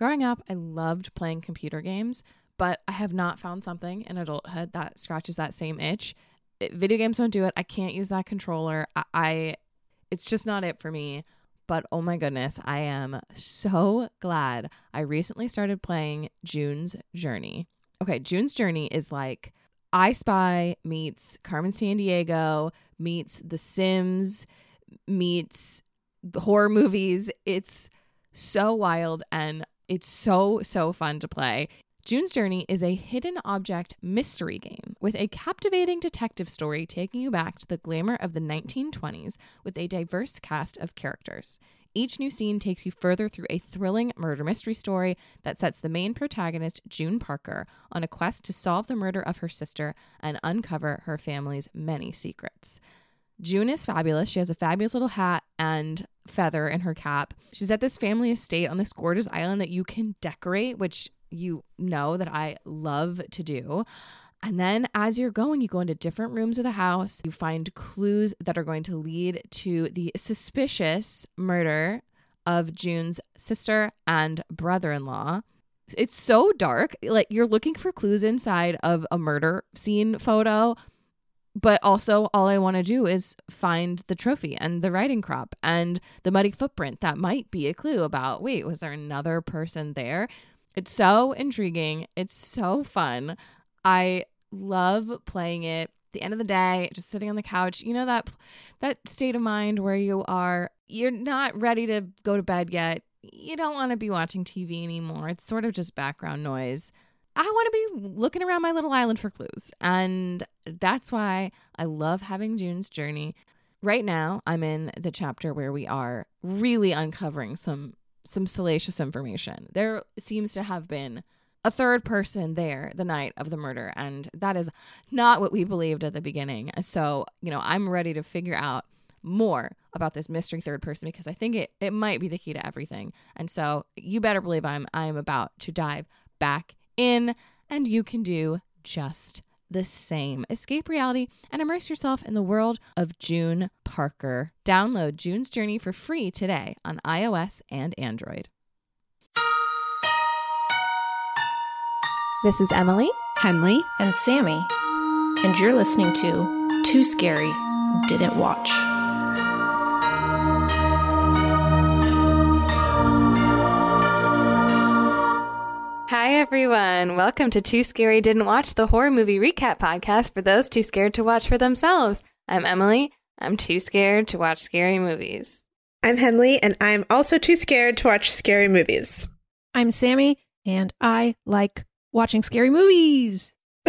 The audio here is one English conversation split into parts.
Growing up, I loved playing computer games, but I have not found something in adulthood that scratches that same itch. Video games don't do it. I can't use that controller. It's just not it for me. But oh my goodness, I am so glad I recently started playing June's Journey. Okay, June's Journey is like I Spy meets Carmen Sandiego meets The Sims meets horror movies. It's so wild and it's so fun to play. June's Journey is a hidden object mystery game with a captivating detective story taking you back to the glamour of the 1920s with a diverse cast of characters. Each new scene takes you further through a thrilling murder mystery story that sets the main protagonist, June Parker, on a quest to solve the murder of her sister and uncover her family's many secrets. June is fabulous. She has a fabulous little hat and feather in her cap. She's at this family estate on this gorgeous island that you can decorate, which you know that I love to do. And then as you're going, you go into different rooms of the house. You find clues that are going to lead to the suspicious murder of June's sister and brother-in-law. It's so dark. Like you're looking for clues inside of a murder scene photo. But also all I want to do is find the trophy and the riding crop and the muddy footprint that might be a clue about, wait, was there another person there? It's so intriguing. It's so fun. I love playing it. At the end of the day, just sitting on the couch, you know, that state of mind where you're not ready to go to bed yet. You don't want to be watching TV anymore. It's sort of just background noise. I want to be looking around my little island for clues. And that's why I love having June's Journey. Right now, I'm in the chapter where we are really uncovering some salacious information. There seems to have been a third person there the night of the murder, and that is not what we believed at the beginning. So, you know, I'm ready to figure out more about this mystery third person because I think it might be the key to everything. And so you better believe I am about to dive back in, and you can do just the same. Escape reality and immerse yourself in the world of June Parker. Download June's Journey for free today on iOS and Android. This is Emily, Henley, and Sammy, and you're listening to Too Scary Didn't Watch. Hi, everyone. Welcome to Too Scary Didn't Watch, the horror movie recap podcast for those too scared to watch for themselves. I'm Emily. I'm too scared to watch scary movies. I'm Henley, and I'm also too scared to watch scary movies. I'm Sammy, and I like watching scary movies.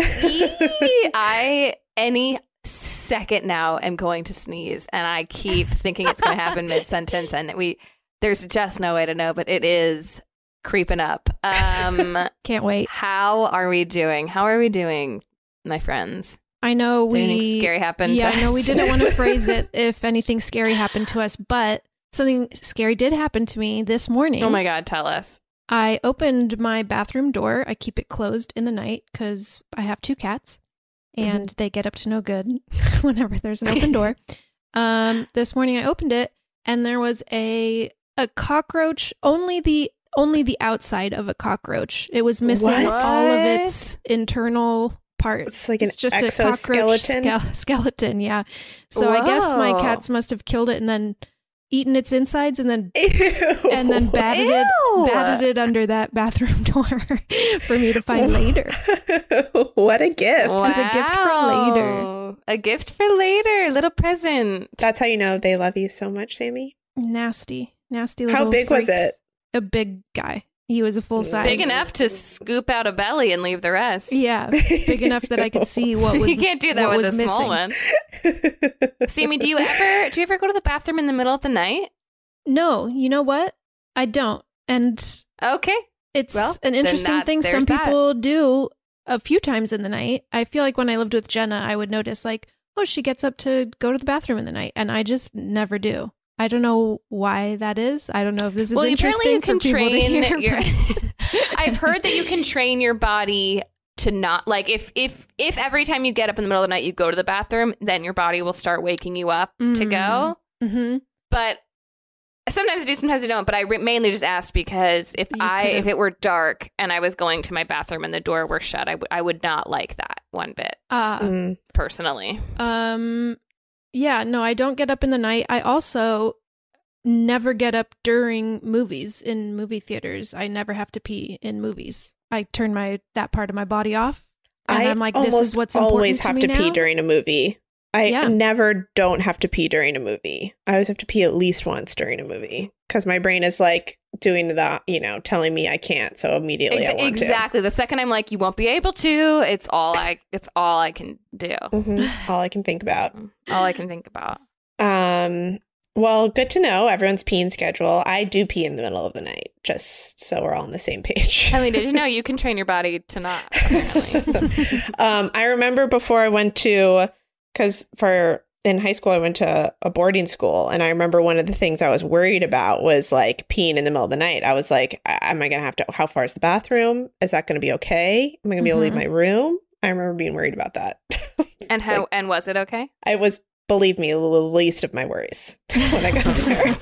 I, any second now, am going to sneeze, and I keep thinking it's going to happen mid-sentence, and there's just no way to know, but it is creeping up. Can't wait. How are we doing? How are we doing, my friends? I know Did anything scary happen to us? I know we didn't want to phrase it if anything scary happened to us, but something scary did happen to me this morning. Oh my God, tell us. I opened my bathroom door. I keep it closed in the night because I have 2 cats and they get up to no good whenever there's an open door. This morning I opened it and there was a cockroach, only the outside of a cockroach. It was missing all of its internal parts. It's like it's just exoskeleton. A cockroach skeleton, yeah. So I guess my cats must have killed it and then eaten its insides and then batted it under that bathroom door for me to find later. What a gift. Wow. As a gift for later. A gift for later. Little present. That's how you know they love you so much, Sammy. Nasty little How big freaks. was it? A big guy. He was a full size. Big enough to scoop out a belly and leave the rest. Yeah, big enough that I could see what was. You can't do that with a small one. Sammy, do you ever go to the bathroom in the middle of the night? No, you know what? I don't. And okay, it's an interesting thing some people do a few times in the night. I feel like when I lived with Jenna, I would notice like, oh, she gets up to go to the bathroom in the night, and I just never do. I don't know why that is. I don't know if this is interesting for people to hear. I've heard that you can train your body to not, like, if every time you get up in the middle of the night you go to the bathroom, then your body will start waking you up to go. Mm-hmm. But Sometimes I do, sometimes I don't. But I mainly just asked because if it were dark and I was going to my bathroom and the door were shut, I would not like that one bit. Personally. Yeah, no, I don't get up in the night. I also never get up during movies in movie theaters. I never have to pee in movies. I turn that part of my body off. And I'm like, this is what's important to me now. I always have to pee during a movie. I never don't have to pee during a movie. I always have to pee at least once during a movie because my brain is like doing the, telling me I can't. So immediately I want to. Exactly. The second I'm like, you won't be able to, it's all I can do. Mm-hmm. All I can think about. All I can think about. Well, good to know everyone's peeing schedule. I do pee in the middle of the night, just so we're all on the same page. Kelly, did you know you can train your body to not? I remember before I went to, because in high school I went to a boarding school, and I remember one of the things I was worried about was like peeing in the middle of the night. I was like, am I going to have to, how far is the bathroom? Is that going to be okay? Am I going to be able to leave my room? I remember being worried about that. And and was it okay? I was, believe me, the least of my worries when I got there.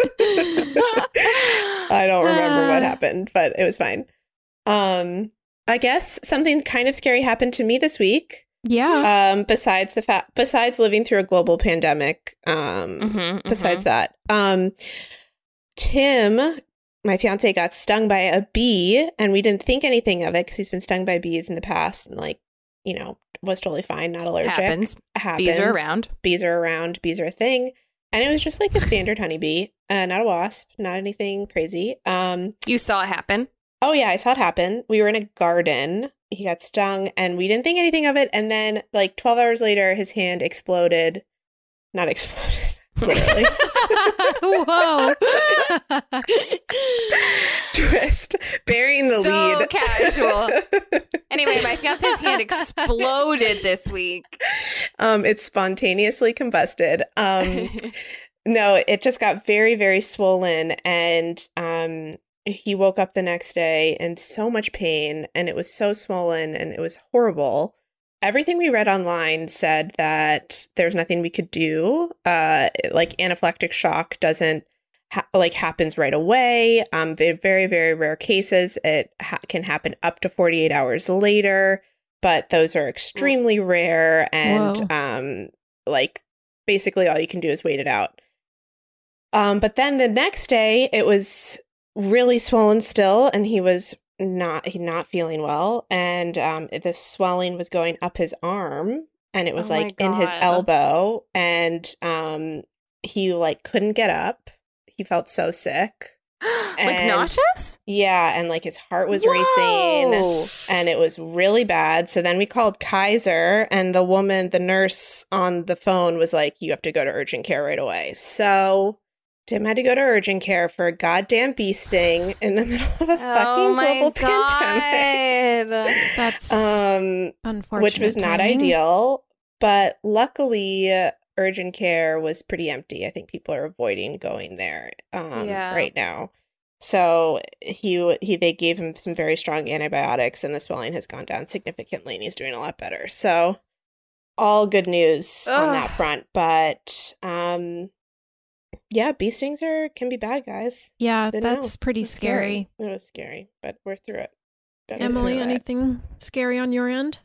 I don't remember what happened, but it was fine. I guess something kind of scary happened to me this week. Yeah. Besides living through a global pandemic, besides that, Tim, my fiance, got stung by a bee, and we didn't think anything of it because he's been stung by bees in the past, and was totally fine, not allergic. Happens. Bees are around. Bees are around. Bees are a thing. And it was just like a standard honeybee, not a wasp, not anything crazy. You saw it happen? Oh, yeah, I saw it happen. We were in a garden. He got stung, and we didn't think anything of it. And then, 12 hours later, his hand exploded. Not exploded, literally. Whoa. Twist. Bearing the lead. So casual. Anyway, my fiance's hand exploded this week. It spontaneously combusted. No, it just got very, very swollen, and he woke up the next day in so much pain, and it was so swollen, and it was horrible. Everything we read online said that there's nothing we could do. Anaphylactic shock doesn't happens right away. Very, very rare cases. It can happen up to 48 hours later, but those are extremely rare. And basically all you can do is wait it out. But then the next day it was really swollen still, and he was not feeling well, and the swelling was going up his arm, and it was in his elbow, and he couldn't get up. He felt so sick. Nauseous? Yeah, and his heart was racing, and it was really bad. So then we called Kaiser, and the nurse on the phone was like, you have to go to urgent care right away. So Tim had to go to urgent care for a goddamn bee sting in the middle of a fucking global pandemic. That's unfortunate. Which was not ideal, but luckily urgent care was pretty empty. I think people are avoiding going there right now. So they gave him some very strong antibiotics, and the swelling has gone down significantly, and he's doing a lot better. So all good news on that front, but yeah, bee stings can be bad, guys. Yeah, that's pretty scary. It was scary, but we're through it. Emily, anything scary on your end?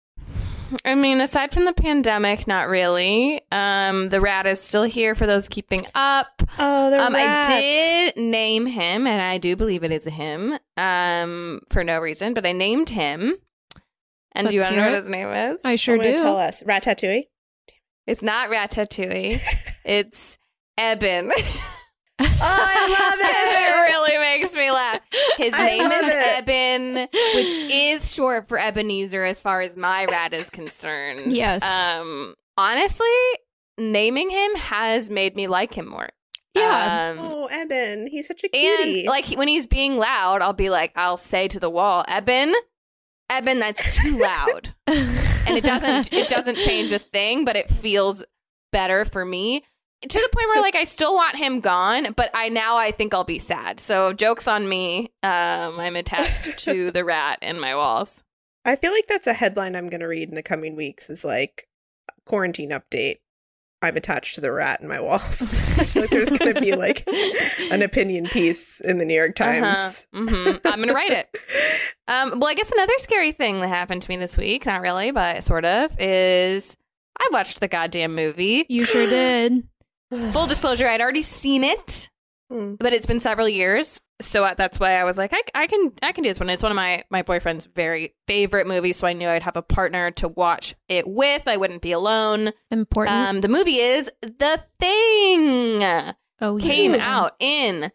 I mean, aside from the pandemic, not really. The rat is still here for those keeping up. Oh, the rat. I did name him, and I do believe it is a him, for no reason, but I named him. And do you want to know what his name is? I sure do. Tell us. Ratatouille? It's not Ratatouille. It's Eben. Oh, I love it. It really makes me laugh. His name is Eben, which is short for Ebenezer as far as my rat is concerned. Yes. Honestly, naming him has made me like him more. Yeah. Oh, Eben. He's such a cutie. And when he's being loud, I'll say to the wall, Eben, that's too loud. And it doesn't change a thing, but it feels better for me. To the point where I still want him gone, but I think I'll be sad. So joke's on me. I'm attached to the rat in my walls. I feel like that's a headline I'm going to read in the coming weeks is quarantine update. I'm attached to the rat in my walls. I feel like there's going to be like an opinion piece in the New York Times. I'm going to write it. Well, I guess another scary thing that happened to me this week, not really, but sort of, is I watched the goddamn movie. You sure did. Full disclosure, I'd already seen it, but it's been several years. So that's why I was like, I can do this one. It's one of my boyfriend's very favorite movies, so I knew I'd have a partner to watch it with. I wouldn't be alone. Important. The movie is The Thing. Oh, yeah. Came out in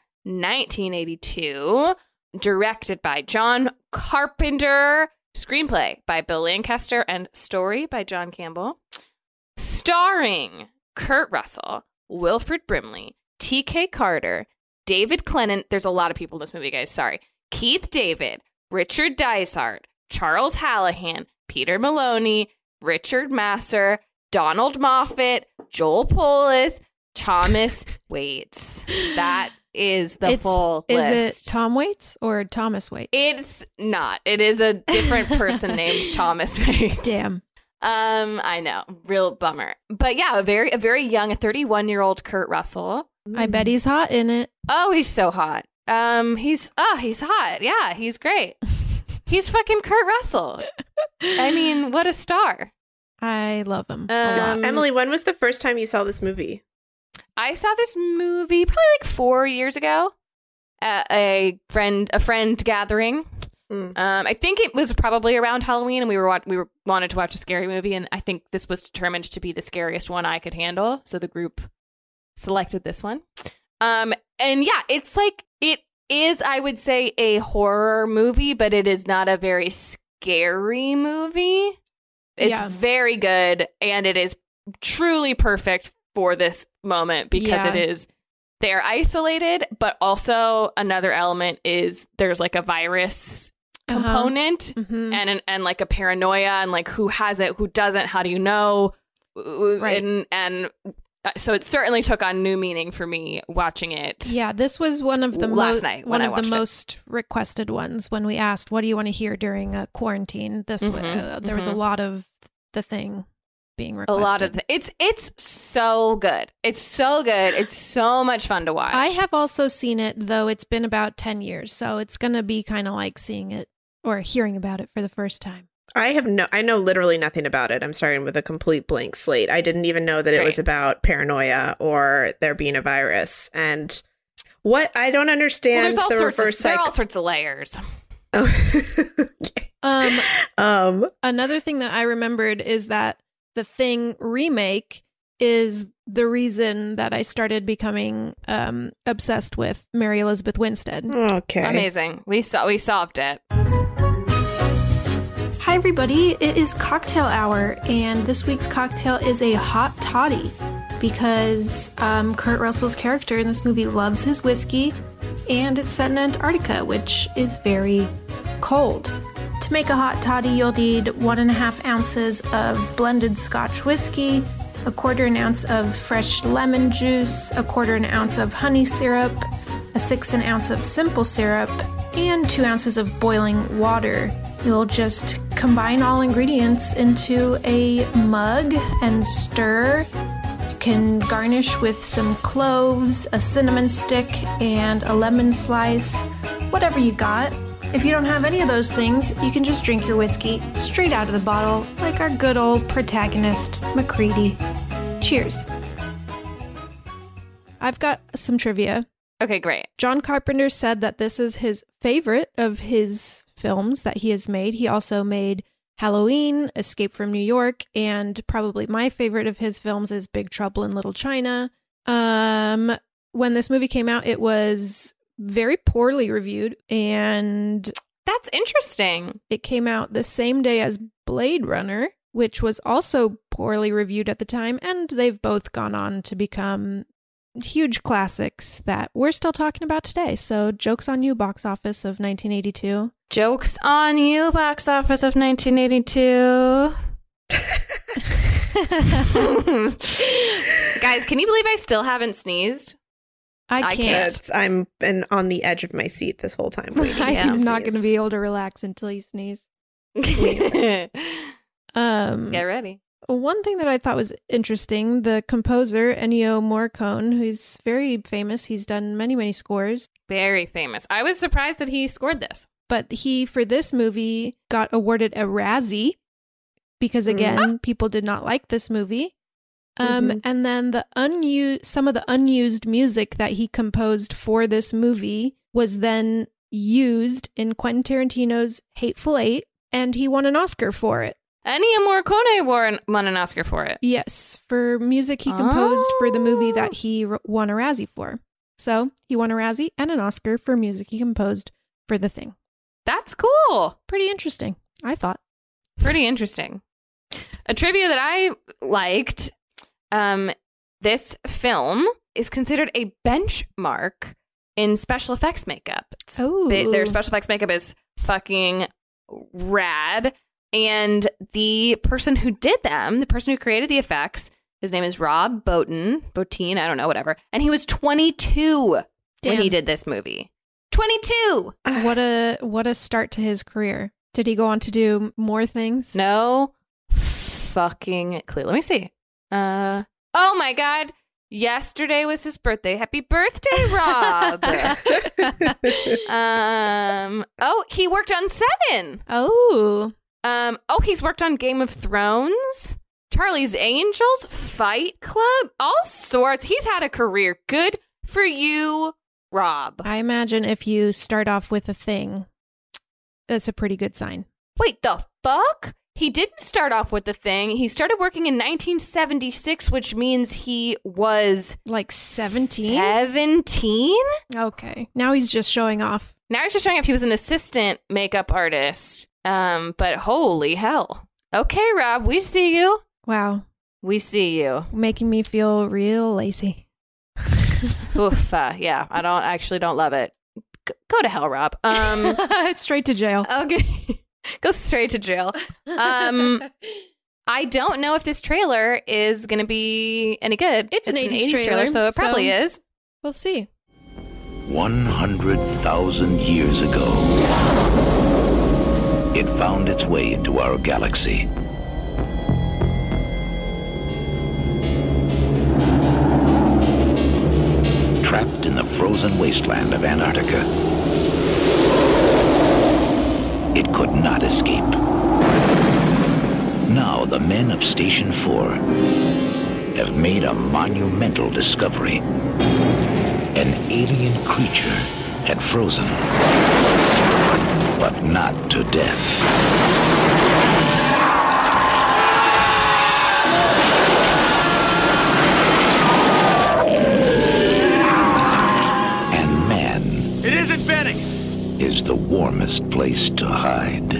1982, directed by John Carpenter, screenplay by Bill Lancaster, and story by John Campbell, starring Kurt Russell, Wilfred Brimley, T.K. Carter, David Clennon. There's a lot of people in this movie, guys. Sorry. Keith David, Richard Dysart, Charles Hallahan, Peter Maloney, Richard Masser, Donald Moffat, Joel Polis, Thomas Waits. That is the full list. Is it Tom Waits or Thomas Waits? It's not. It is a different person named Thomas Waits. Damn. I know. Real bummer. But yeah, a very young, a 31-year-old Kurt Russell. I bet he's hot in it. Oh, he's so hot. He's hot. Yeah, he's great. He's fucking Kurt Russell. I mean, what a star. I love him. Emily, when was the first time you saw this movie? I saw this movie probably like 4 years ago at a friend gathering. I think it was probably around Halloween, and we wanted to watch a scary movie, and I think this was determined to be the scariest one I could handle. So the group selected this one. And yeah, it's like, it is, I would say, a horror movie, but it is not a very scary movie. It's very good, and it is truly perfect for this moment because it is, they're isolated, but also another element is there's like a virus component and like a paranoia and like who has it, who doesn't, how do you know? Right. And so it certainly took on new meaning for me watching it. Yeah, this was one of the last night when I watched it. Most requested ones when we asked, what do you want to hear during a quarantine? This there was a lot of The Thing being requested. A lot of it's so good. It's so good. It's so much fun to watch. I have also seen it, though it's been about 10 years, so it's going to be kind of like seeing it or hearing about it for the first time. I know literally nothing about it. I'm starting with a complete blank slate. I didn't even know that it was about paranoia or there being a virus. And what I don't understand, there are all sorts of layers. Okay. Another thing that I remembered is that The Thing remake is the reason that I started becoming obsessed with Mary Elizabeth Winstead. Okay. Amazing. We solved it. Hi, everybody. It is cocktail hour, and this week's cocktail is a hot toddy because Kurt Russell's character in this movie loves his whiskey, and it's set in Antarctica, which is very cold. To make a hot toddy, you'll need 1.5 ounces of blended Scotch whiskey, 1/4 ounce of fresh lemon juice, 1/4 ounce of honey syrup, 1/6 ounce of simple syrup, and 2 ounces of boiling water. You'll just combine all ingredients into a mug and stir. You can garnish with some cloves, a cinnamon stick, and a lemon slice, whatever you got. If you don't have any of those things, you can just drink your whiskey straight out of the bottle, like our good old protagonist, Macready. Cheers. I've got some trivia. Okay, great. John Carpenter said that this is his favorite of his films that he has made. He also made Halloween, Escape from New York, and probably my favorite of his films is Big Trouble in Little China. When this movie came out, it was very poorly reviewed, and that's interesting. It came out the same day as Blade Runner, which was also poorly reviewed at the time, and they've both gone on to become huge classics that we're still talking about today. So jokes on you, box office of 1982. Jokes on you, box office of 1982. Guys, can you believe I still haven't sneezed? I can't. I'm been on the edge of my seat this whole time waiting. I'm not going to be able to relax until you sneeze. Get ready. One thing that I thought was interesting, the composer, Ennio Morricone, who's very famous. He's done many, many scores. Very famous. I was surprised that he scored this. But he, for this movie, got awarded a Razzie because, again, people did not like this movie. And then some of the unused music that he composed for this movie was then used in Quentin Tarantino's Hateful Eight, and he won an Oscar for it. Ennio Morricone won an Oscar for it. Yes, for music he composed for the movie that he won a Razzie for. So he won a Razzie and an Oscar for music he composed for The Thing. That's cool. Pretty interesting, I thought. Pretty interesting. A trivia that I liked, this film is considered a benchmark in special effects makeup. Their special effects makeup is fucking rad. And the person who did them, the person who created the effects, his name is Rob Bottin, I don't know, whatever. And he was 22 when he did this movie. 22! What a start to his career. Did he go on to do more things? No fucking clue. Let me see. Oh my God. Yesterday was his birthday. Happy birthday, Rob. He worked on Seven. He's worked on Game of Thrones, Charlie's Angels, Fight Club, all sorts. He's had a career. Good for you, Rob. I imagine if you start off with a thing, that's a pretty good sign. Wait, the fuck? He didn't start off with The Thing. He started working in 1976, which means he was... like 17? 17? Okay. Now he's just showing off. He was an assistant makeup artist. But holy hell. Okay, Rob, we see you. Wow. We see you. Making me feel real lazy. Oof, yeah, I don't love it. Go to hell, Rob. Straight to jail. Okay. Go straight to jail. I don't know if this trailer is going to be any good. It's an 80s trailer, so it probably is. We'll see. 100,000 years ago, it found its way into our galaxy. Trapped in the frozen wasteland of Antarctica, it could not escape. Now the men of Station 4 have made a monumental discovery. An alien creature had frozen, but not to death. And man... It isn't Benny! ...is the warmest place to hide.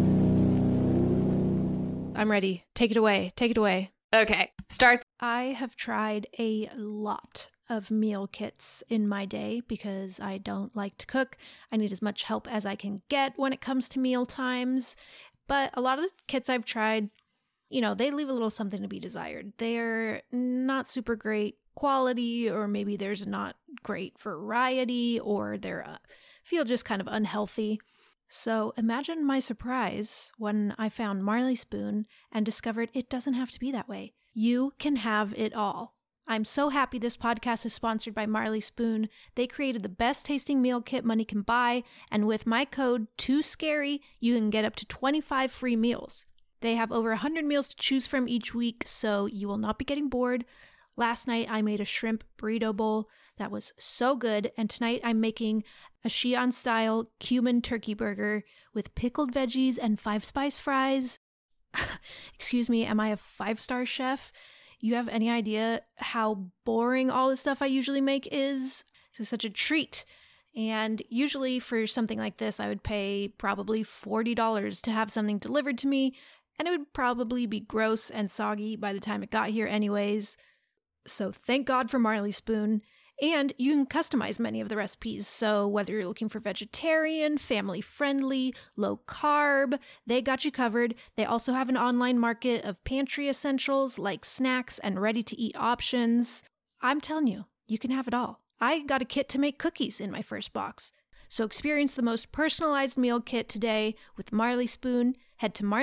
I'm ready. Take it away. Take it away. Okay. Starts. I have tried a lot of meal kits in my day because I don't like to cook. I need as much help as I can get when it comes to meal times. But a lot of the kits I've tried, they leave a little something to be desired. They're not super great quality, or maybe there's not great variety, or they're feel just kind of unhealthy. So imagine my surprise when I found Marley Spoon and discovered it doesn't have to be that way. You can have it all. I'm so happy this podcast is sponsored by Marley Spoon. They created the best tasting meal kit money can buy, and with my code TOOSCARY, you can get up to 25 free meals. They have over 100 meals to choose from each week, so you will not be getting bored. Last night, I made a shrimp burrito bowl that was so good, and tonight I'm making a Xi'an-style cumin turkey burger with pickled veggies and 5-spice fries. Excuse me, am I a 5-star chef? You have any idea how boring all the stuff I usually make is? It's such a treat. And usually for something like this, I would pay probably $40 to have something delivered to me, and it would probably be gross and soggy by the time it got here anyways. So thank God for Marley Spoon. And you can customize many of the recipes, so whether you're looking for vegetarian, family-friendly, low-carb, they got you covered. They also have an online market of pantry essentials like snacks and ready-to-eat options. I'm telling you, you can have it all. I got a kit to make cookies in my first box. So experience the most personalized meal kit today with Marley Spoon. head to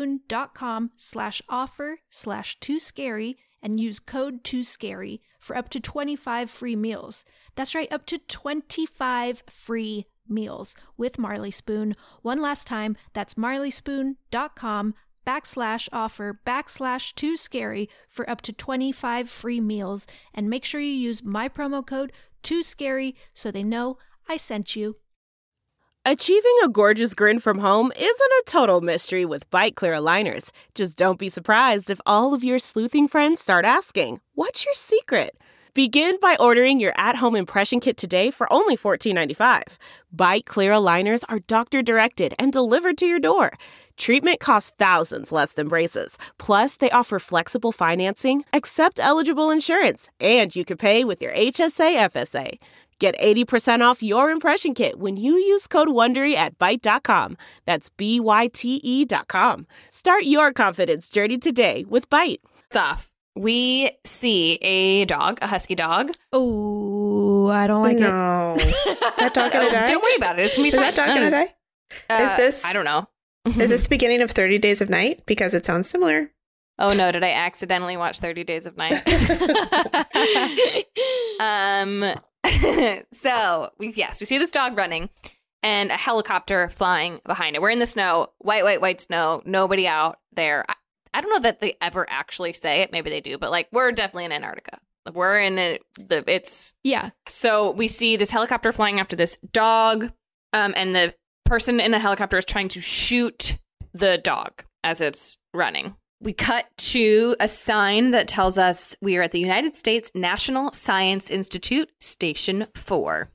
marleyspoon.com/offer/2scary and use code 2scary for up to 25 free meals. That's right, up to 25 free meals with Marley Spoon. One last time, that's marleyspoon.com/offer/2scary for up to 25 free meals. And make sure you use my promo code 2scary so they know I sent you. Achieving a gorgeous grin from home isn't a total mystery with Byte Clear aligners. Just don't be surprised if all of your sleuthing friends start asking, "What's your secret?" Begin by ordering your at-home impression kit today for only $14.95. Byte Clear aligners are doctor-directed and delivered to your door. Treatment costs thousands less than braces. Plus, they offer flexible financing, accept eligible insurance, and you can pay with your HSA FSA. Get 80% off your impression kit when you use code WONDERY at Byte.com. That's BYTE.com. Start your confidence journey today with Byte. It's off. We see a dog, a husky dog. Oh, I don't like it. No. That dog gonna die? Don't worry about it. It's going to be Is fine. that dog gonna die? Is this? I don't know. Is this the beginning of 30 Days of Night? Because it sounds similar. Oh no, did I accidentally watch 30 Days of Night? So we see this dog running and a helicopter flying behind it. We're in the snow, white snow, nobody out there. I don't know that they ever actually say it. Maybe they do, but like we're definitely in Antarctica. Like, we're in it's Yeah. So we see this helicopter flying after this dog, and the person in the helicopter is trying to shoot the dog as it's running. We cut to a sign that tells us we are at the United States National Science Institute, Station 4.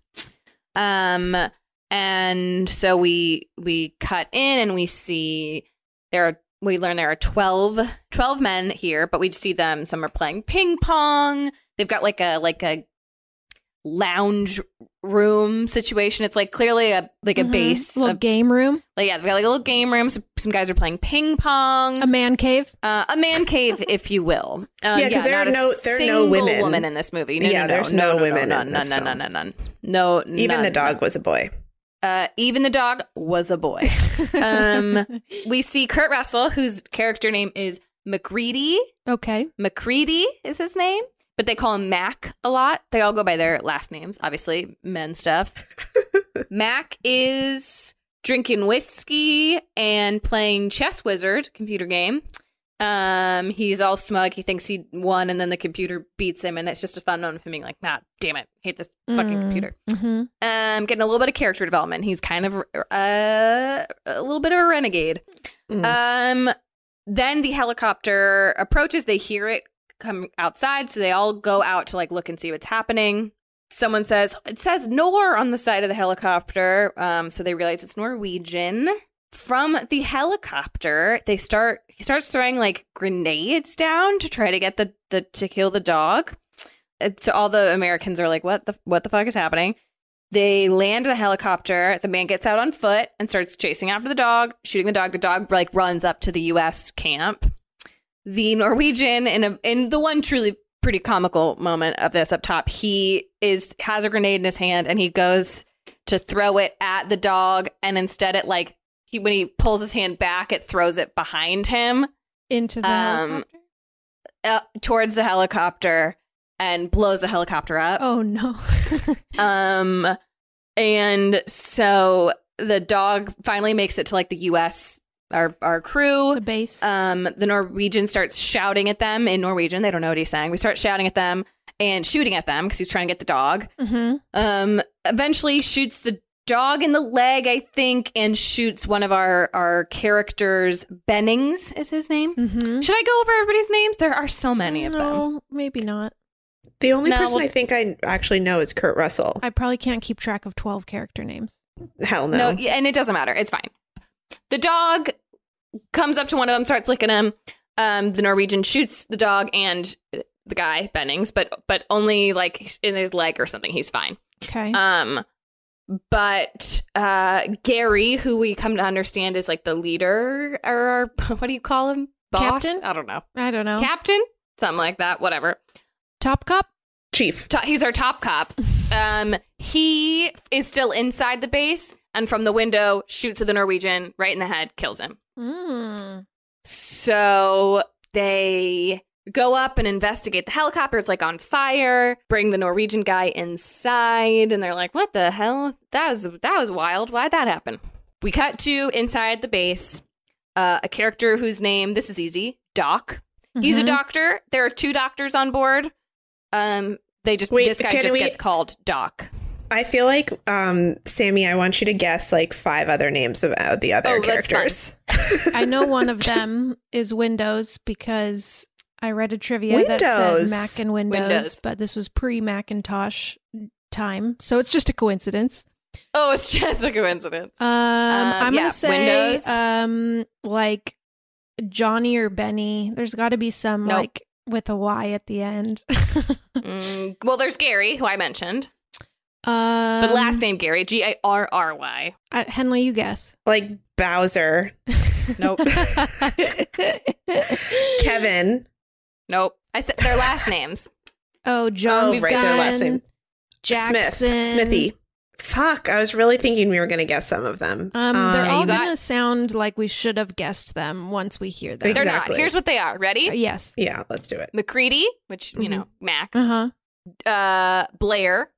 And so we cut in and we see we learn there are 12 men here, but we see them. Some are playing ping pong. They've got like a lounge room situation. It's like clearly a base, little game room. Like, yeah, they've got like a little game room. Some guys are playing ping pong. A man cave. A man cave, if you will. Yeah, because there are no women in this movie. There's no women. None. No, even the dog was a boy. Even the dog was a boy. We see Kurt Russell, whose character name is MacReady. Okay. MacReady is his name, but they call him Mac a lot. They all go by their last names, obviously, men stuff. Mac is drinking whiskey and playing Chess Wizard computer game. He's all smug. He thinks he won, and then the computer beats him, and it's just a fun moment of him being like, "Nah, damn it, hate this fucking computer." Mm-hmm. Getting a little bit of character development. He's kind of a little bit of a renegade. Then the helicopter approaches. They hear it come outside, so they all go out to like look and see what's happening. Someone says it says Nor on the side of the helicopter, so they realize it's Norwegian. From the helicopter, he starts throwing like grenades down to try to get to kill the dog. So all the Americans are like, what the fuck is happening? They land in a helicopter. The man gets out on foot and starts chasing after the dog, shooting the dog. The dog like runs up to the U.S. camp. The Norwegian, in the one truly pretty comical moment of this up top, has a grenade in his hand and he goes to throw it at the dog, and instead it like when he pulls his hand back, it throws it behind him into the helicopter? Towards the helicopter, and blows the helicopter up. Oh no. And so the dog finally makes it to like the U.S. our crew, The base. The Norwegian starts shouting at them in Norwegian. They don't know what he's saying. We start shouting at them and shooting at them because he's trying to get the dog. Mm-hmm. Eventually shoots the dog in the leg, I think, and shoots one of our characters. Bennings is his name. Mm-hmm. Should I go over everybody's names? There are so many of them. No, maybe not. The only No, person well- I think I actually know is Kurt Russell. I probably can't keep track of 12 character names. Hell no. No, and it doesn't matter. It's fine. The dog comes up to one of them, starts licking him. The Norwegian shoots the dog and the guy, Bennings, but only like in his leg or something. He's fine. Okay. But Gary, who we come to understand is like the leader, or what do you call him? Boss? Captain? I don't know. Captain? Something like that. Whatever. Top cop? Chief. He's our top cop. He is still inside the base, and from the window shoots at the Norwegian right in the head, kills him. So they go up and investigate the helicopter. It's like on fire. Bring the Norwegian guy inside, and they're like, "What the hell? That was wild. Why'd that happen?" We cut to inside the base. A character whose name, this is easy, Doc. He's a doctor. There are 2 doctors on board. This guy just gets called Doc. I feel like, Sammy, I want you to guess like 5 other names of the other characters. I know one of them is Windows because I read a trivia that said Mac and Windows, but this was pre-Macintosh time, so it's just a coincidence. Oh, it's just a coincidence. I'm gonna say Windows. Like Johnny or Benny. There's got to be some like with a Y at the end. Well, there's Gary, who I mentioned. But last name Gary, Garry. Henley, you guess. Like Bowser. Nope. Kevin. Nope. I said their last names. Oh, John. Right, their last name. Jackson. Smithy. Fuck, I was really thinking we were going to guess some of them. They're all going to sound like we should have guessed them once we hear them. They're not. Here's what they are. Ready? Yes. Yeah, let's do it. McCready, which, you know, Mac. Blair.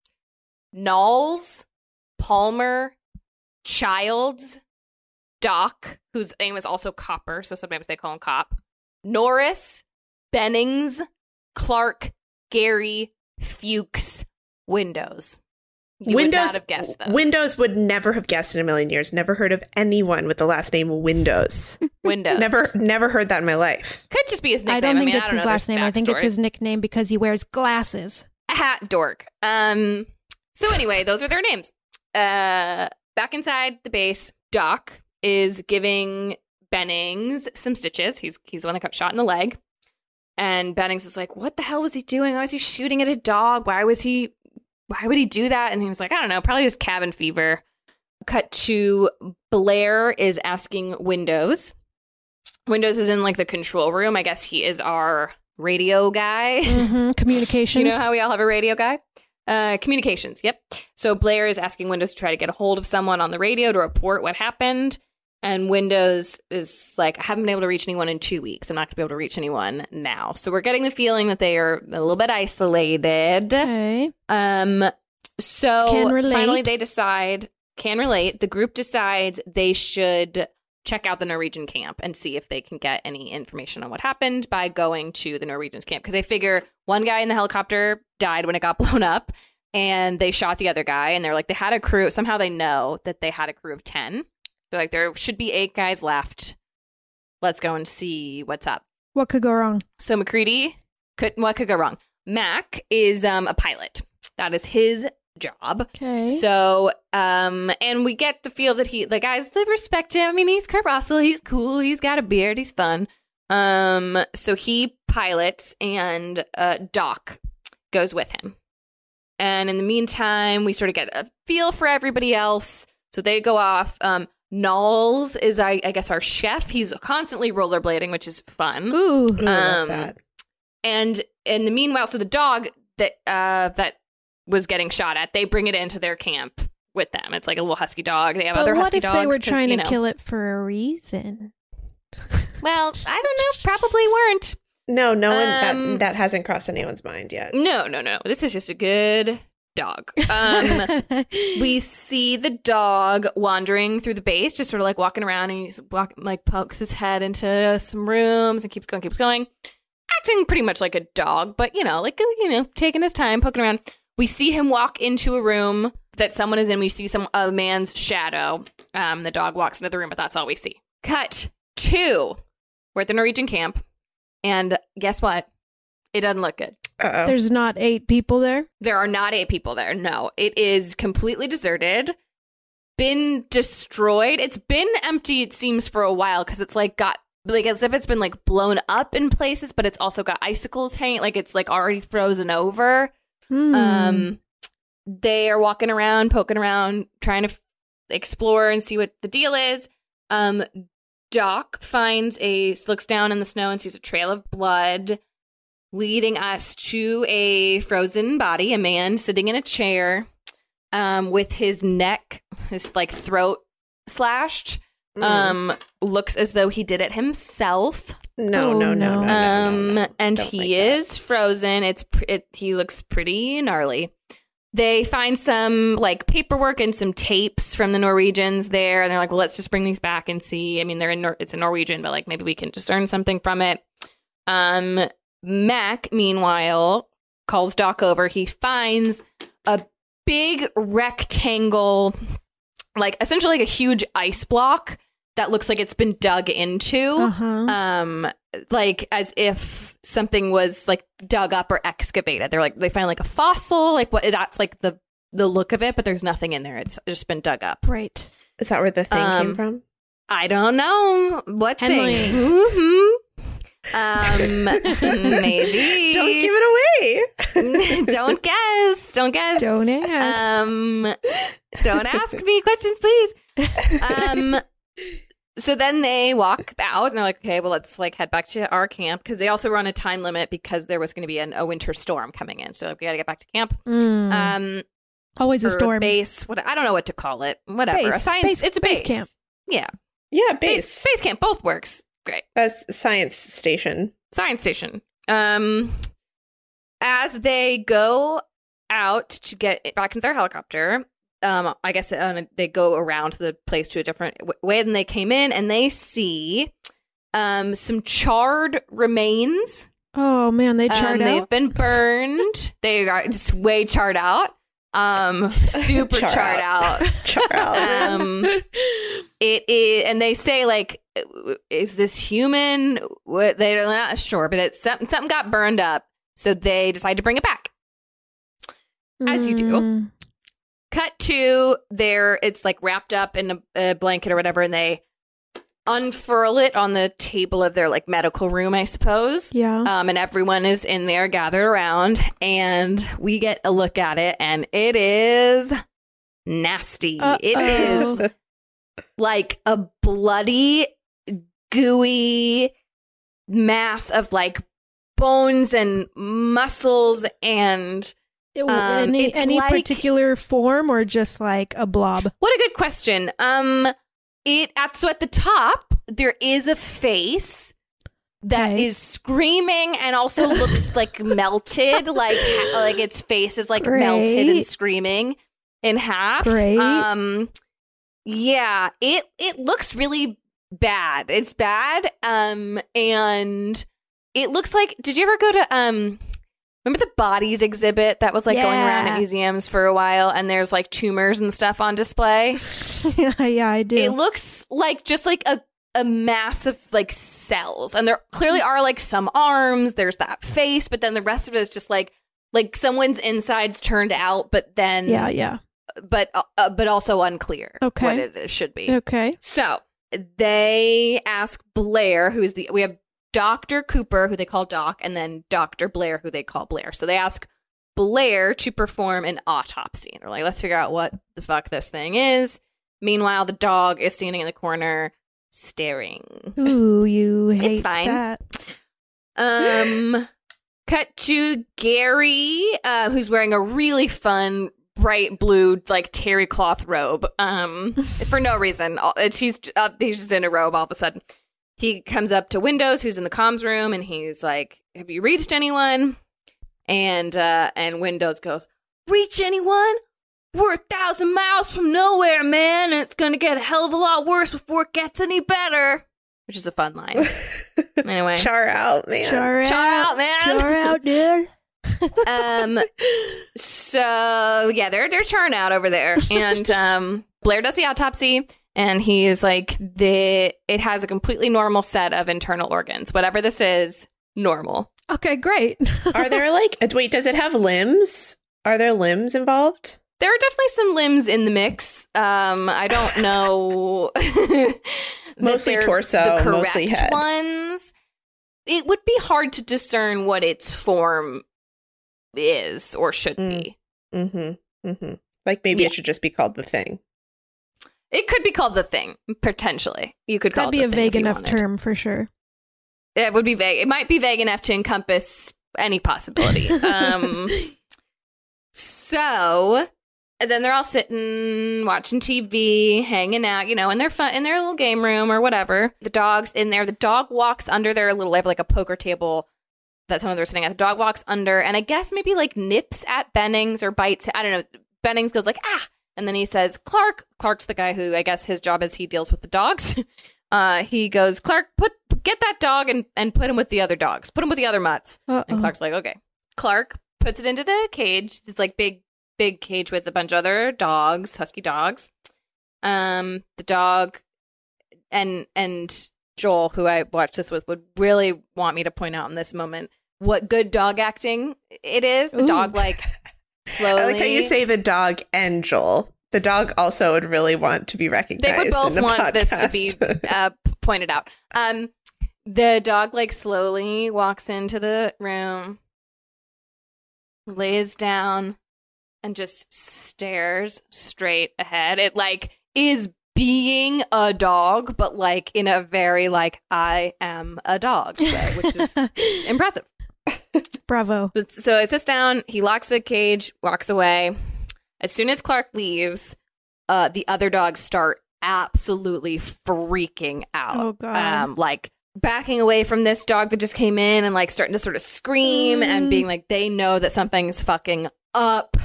Knowles. Palmer. Childs. Doc, whose name is also Copper, so sometimes they call him Cop. Norris. Bennings. Clark. Gary. Fuchs. Windows. You would not have guessed those. Windows would never have guessed in a million years. Never heard of anyone with the last name Windows. Windows. Never heard that in my life. Could just be his nickname. I don't think it's his last name. I think it's his nickname because he wears glasses. A hat dork. So anyway, those are their names. Back inside the base, Doc is giving Bennings some stitches. He's the one that got shot in the leg. And Bennings is like, what the hell was he doing? Why was he shooting at a dog? Why would he do that? And he was like, I don't know, probably just cabin fever. Cut to Blair is asking Windows. Windows is in like the control room. I guess he is our radio guy. Communications. You know how we all have a radio guy? Communications, yep. So Blair is asking Windows to try to get a hold of someone on the radio to report what happened. And Windows is like, I haven't been able to reach anyone in 2 weeks. I'm not going to be able to reach anyone now. So we're getting the feeling that they are a little bit isolated. Okay. So Can relate. Finally they decide, can relate. The group decides they should check out the Norwegian camp and see if they can get any information on what happened by going to the Norwegians camp. Because they figure one guy in the helicopter died when it got blown up and they shot the other guy. And they're like, they had a crew. Somehow they know that they had a crew of 10. They're like, there should be 8 guys left. Let's go and see what's up. What could go wrong? So McCready, what could go wrong? Mac is a pilot. That is his job. Okay. So, and we get the feel that the guys, they respect him. I mean, he's Kurt Russell. He's cool. He's got a beard. He's fun. So he pilots and Doc goes with him. And in the meantime, we sort of get a feel for everybody else. So they go off. Knowles is, I guess, our chef. He's constantly rollerblading, which is fun. Ooh. I love that. And in the meanwhile, so the dog that was getting shot at, they bring it into their camp with them. It's like a little husky dog. They have other husky dogs. What if they were trying to kill it for a reason? Well, I don't know. Probably weren't. No one that hasn't crossed anyone's mind yet. No. This is just a good dog. We see the dog wandering through the base, just sort of like walking around, and he's pokes his head into some rooms and keeps going, acting pretty much like a dog, but taking his time, poking around. We see him walk into a room that someone is in. We see a man's shadow. The dog walks into the room, but that's all we see. Cut to, we're at the Norwegian camp, and guess what? It doesn't look good. Uh-oh. There's not 8 people there? There are not 8 people there. No, it is completely deserted, been destroyed. It's been empty, it seems, for a while, because it's like got, like, as if it's been like blown up in places, but it's also got icicles hanging, like it's like already frozen over. They are walking around, poking around, trying to explore and see what the deal is. Doc looks down in the snow and sees a trail of blood leading us to a frozen body, a man sitting in a chair with his neck, his like throat slashed. Looks as though he did it himself. No. And Don't he like that. is frozen. He looks pretty gnarly. They find some like paperwork and some tapes from the Norwegians there, and they're like, "Well, let's just bring these back and see." I mean, it's in Norwegian, but like maybe we can discern something from it. Mac, meanwhile, calls Doc over. He finds a big rectangle, like essentially like a huge ice block that looks like it's been dug into. Like as if something was like dug up or excavated. They find like a fossil, like what that's like the look of it, but there's nothing in there. It's just been dug up. Right. Is that where the thing came from? I don't know what Henley. thing. Maybe. Don't give it away. Don't guess. Don't ask. Don't ask me questions, please. So then they walk out and they're like, okay, well, let's like head back to our camp, because they also were on a time limit because there was going to be a winter storm coming in. So we got to get back to camp. Always a or storm. Base. I don't know what to call it. Whatever. Base. A science. It's a base camp. Yeah. Yeah, base. Base camp. Both works. Great. That's science station. Science station. As they go out to get back into their helicopter, I guess they go around the place to a different way than they came in, and they see some charred remains. Oh man, they charred They've out. been burned. They are just way charred out. Super charred out. Char out. It is, and they say like, is this human? They're not sure, but it's something got burned up, so they decide to bring it back. As you do. Cut to it's like wrapped up in a blanket or whatever, and they unfurl it on the table of their like medical room, I suppose. Yeah. And everyone is in there gathered around, and we get a look at it, and it is nasty. It is like a bloody, gooey mass of like bones and muscles and any like, particular form or just like a blob? What a good question. So at the top there is a face that is screaming and also looks like melted, like its face is like melted and screaming in half. Great. Yeah, it looks really bad. It's bad. And it looks like, did you ever go to remember the bodies exhibit that was like going around at museums for a while, and there's like tumors and stuff on display? Yeah, I do. It looks like just like a mass of like cells, and there clearly are like some arms, there's that face, but then the rest of it is just like someone's insides turned out, but then but also unclear what it should be. Okay. So they ask Blair, we have Dr. Cooper, who they call Doc, and then Dr. Blair, who they call Blair. So they ask Blair to perform an autopsy. They're like, let's figure out what the fuck this thing is. Meanwhile, the dog is standing in the corner staring. Ooh, you hate It's fine. that. Cut to Gary, who's wearing a really fun bright blue like terry cloth robe for no reason. He's just in a robe all of a sudden. He comes up to Windows, who's in the comms room, and he's like, have you reached anyone? And Windows goes, reach anyone? We're 1,000 miles from nowhere, man, and it's gonna get a hell of a lot worse before it gets any better. Which is a fun line. Anyway. Char out, man. Char out, man. Char out, dude. So yeah, they're charring out over there, and Blair does the autopsy, and he's like, it has a completely normal set of internal organs. Whatever this is, normal. Okay, great. Are there wait, does it have limbs? Are there limbs involved? There are definitely some limbs in the mix. I don't know. Mostly torso, the correct mostly head. Ones. It would be hard to discern what its form is or should be. Mm-hmm. Mm-hmm. Like maybe it should just be called the Thing. It could be called the Thing, potentially. You could call That'd it be the a Thing vague if you enough wanted. term for sure. It would be vague. It might be vague enough to encompass any possibility. So And then they're all sitting, watching TV, hanging out, in their in their little game room or whatever. The dog's in there. The dog walks under their little, they have like a poker table that some of them are sitting at. The dog walks under and I guess maybe like nips at Bennings or bites. I don't know. Bennings goes like, ah. And then he says, Clark. Clark's the guy who I guess his job is he deals with the dogs. He goes, Clark, get that dog and put him with the other dogs. Put him with the other mutts. Uh-oh. And Clark's like, okay. Clark puts it into the cage. It's like big cage with a bunch of other dogs, husky dogs. The dog and Joel, who I watched this with, would really want me to point out in this moment what good dog acting it is. The dog like slowly. I like how you say the dog and Joel. The dog also would really want to be recognized. They would both in the want podcast. this to be pointed out. The dog like slowly walks into the room, lays down, and just stares straight ahead. It like is being a dog, but like in a very like I am a dog way, which is impressive. Bravo. So it sits down. He locks the cage, walks away. As soon as Clark leaves, the other dogs start absolutely freaking out. Oh, God. Like backing away from this dog that just came in and like starting to sort of scream and being like, they know that something's fucking up.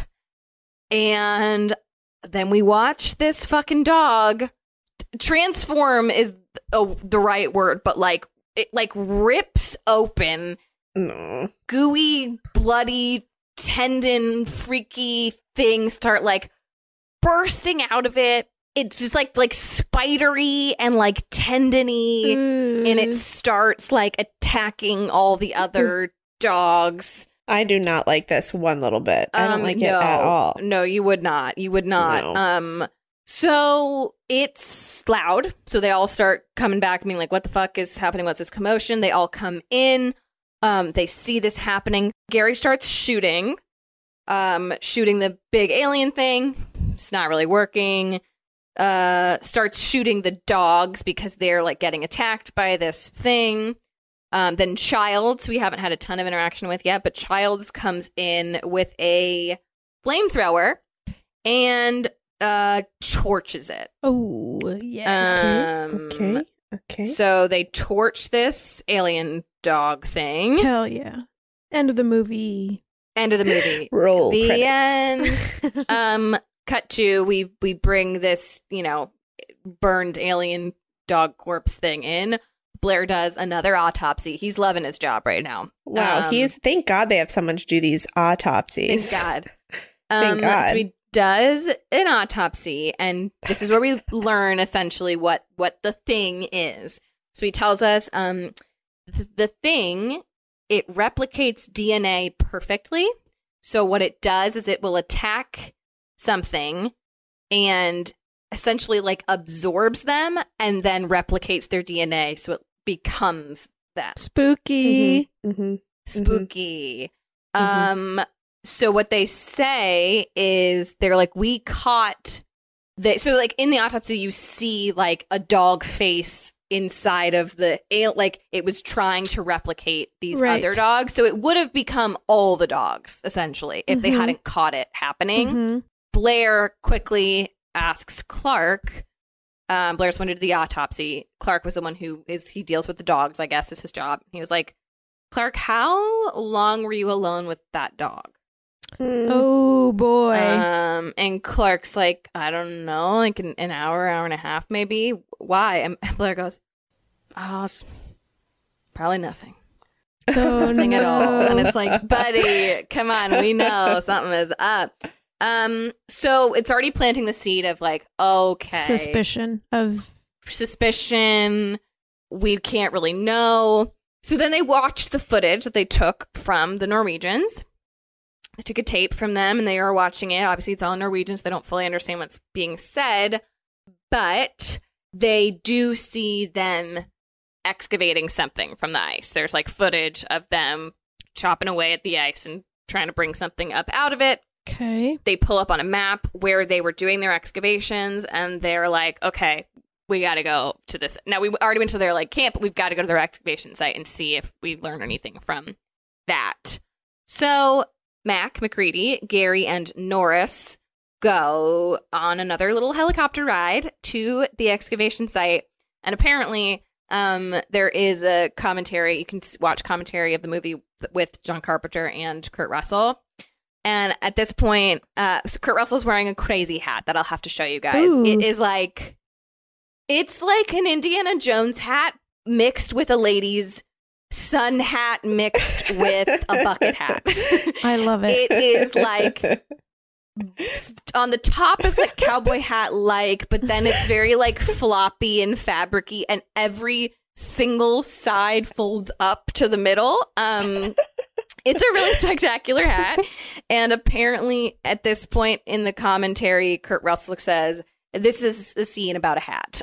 And then we watch this fucking dog transform is the right word, but like it like rips open gooey, bloody, tendon, freaky things start like bursting out of it. It's just like spidery and like tendony, and it starts like attacking all the other dogs. I do not like this one little bit. I don't like it at all. No, you would not. You would not. No. So it's loud. So they all start coming back, being like, what the fuck is happening? What's this commotion? They all come in. They see this happening. Gary starts shooting the big alien thing. It's not really working. Starts shooting the dogs because they're like getting attacked by this thing. Then Childs, we haven't had a ton of interaction with yet, but Childs comes in with a flamethrower and torches it. Oh, yeah. Okay. So they torch this alien dog thing. Hell yeah. End of the movie. Roll the credits. end. Cut to we bring this, burned alien dog corpse thing in. Blair does another autopsy. He's loving his job right now. Wow, thank God they have someone to do these autopsies. Thank God. Thank God. So he does an autopsy, and this is where we learn essentially what the thing is. So he tells us the thing, it replicates DNA perfectly. So what it does is it will attack something and essentially like absorbs them and then replicates their DNA. So it becomes them. Spooky. Mm-hmm. Spooky. So what they say is they're like, we caught so like in the autopsy, you see like a dog face inside of the like it was trying to replicate these other dogs. So it would have become all the dogs essentially if they hadn't caught it happening. Blair quickly asks Clark. Blair's the one who did the autopsy. Clark was the one he deals with the dogs, I guess is his job. He was like, Clark, how long were you alone with that dog? Oh boy. And Clark's like, I don't know, like an hour and a half maybe. Why? And Blair goes, it's probably nothing. Oh, Nothing at all. And it's like, buddy, come on, we know something is up. So it's already planting the seed of like, okay. Suspicion. We can't really know. So then they watched the footage that they took from the Norwegians. They took a tape from them and they are watching it. Obviously, it's all in Norwegian, so they don't fully understand what's being said. But they do see them excavating something from the ice. There's like footage of them chopping away at the ice and trying to bring something up out of it. Okay. They pull up on a map where they were doing their excavations and they're like, okay, we got to go to this. Now, we already went to their like camp, but we've got to go to their excavation site and see if we learn anything from that. So Mac, McCready, Gary, and Norris go on another little helicopter ride to the excavation site. And apparently, there is a commentary. You can watch commentary of the movie with John Carpenter and Kurt Russell. And at this point, so Kurt Russell's wearing a crazy hat that I'll have to show you guys. Ooh. It's like an Indiana Jones hat mixed with a lady's sun hat mixed with a bucket hat. I love it. It is like on the top is like cowboy hat like, but then it's very like floppy and fabricy, and every single side folds up to the middle. It's a really spectacular hat. And apparently at this point in the commentary, Kurt Russell says, this is a scene about a hat.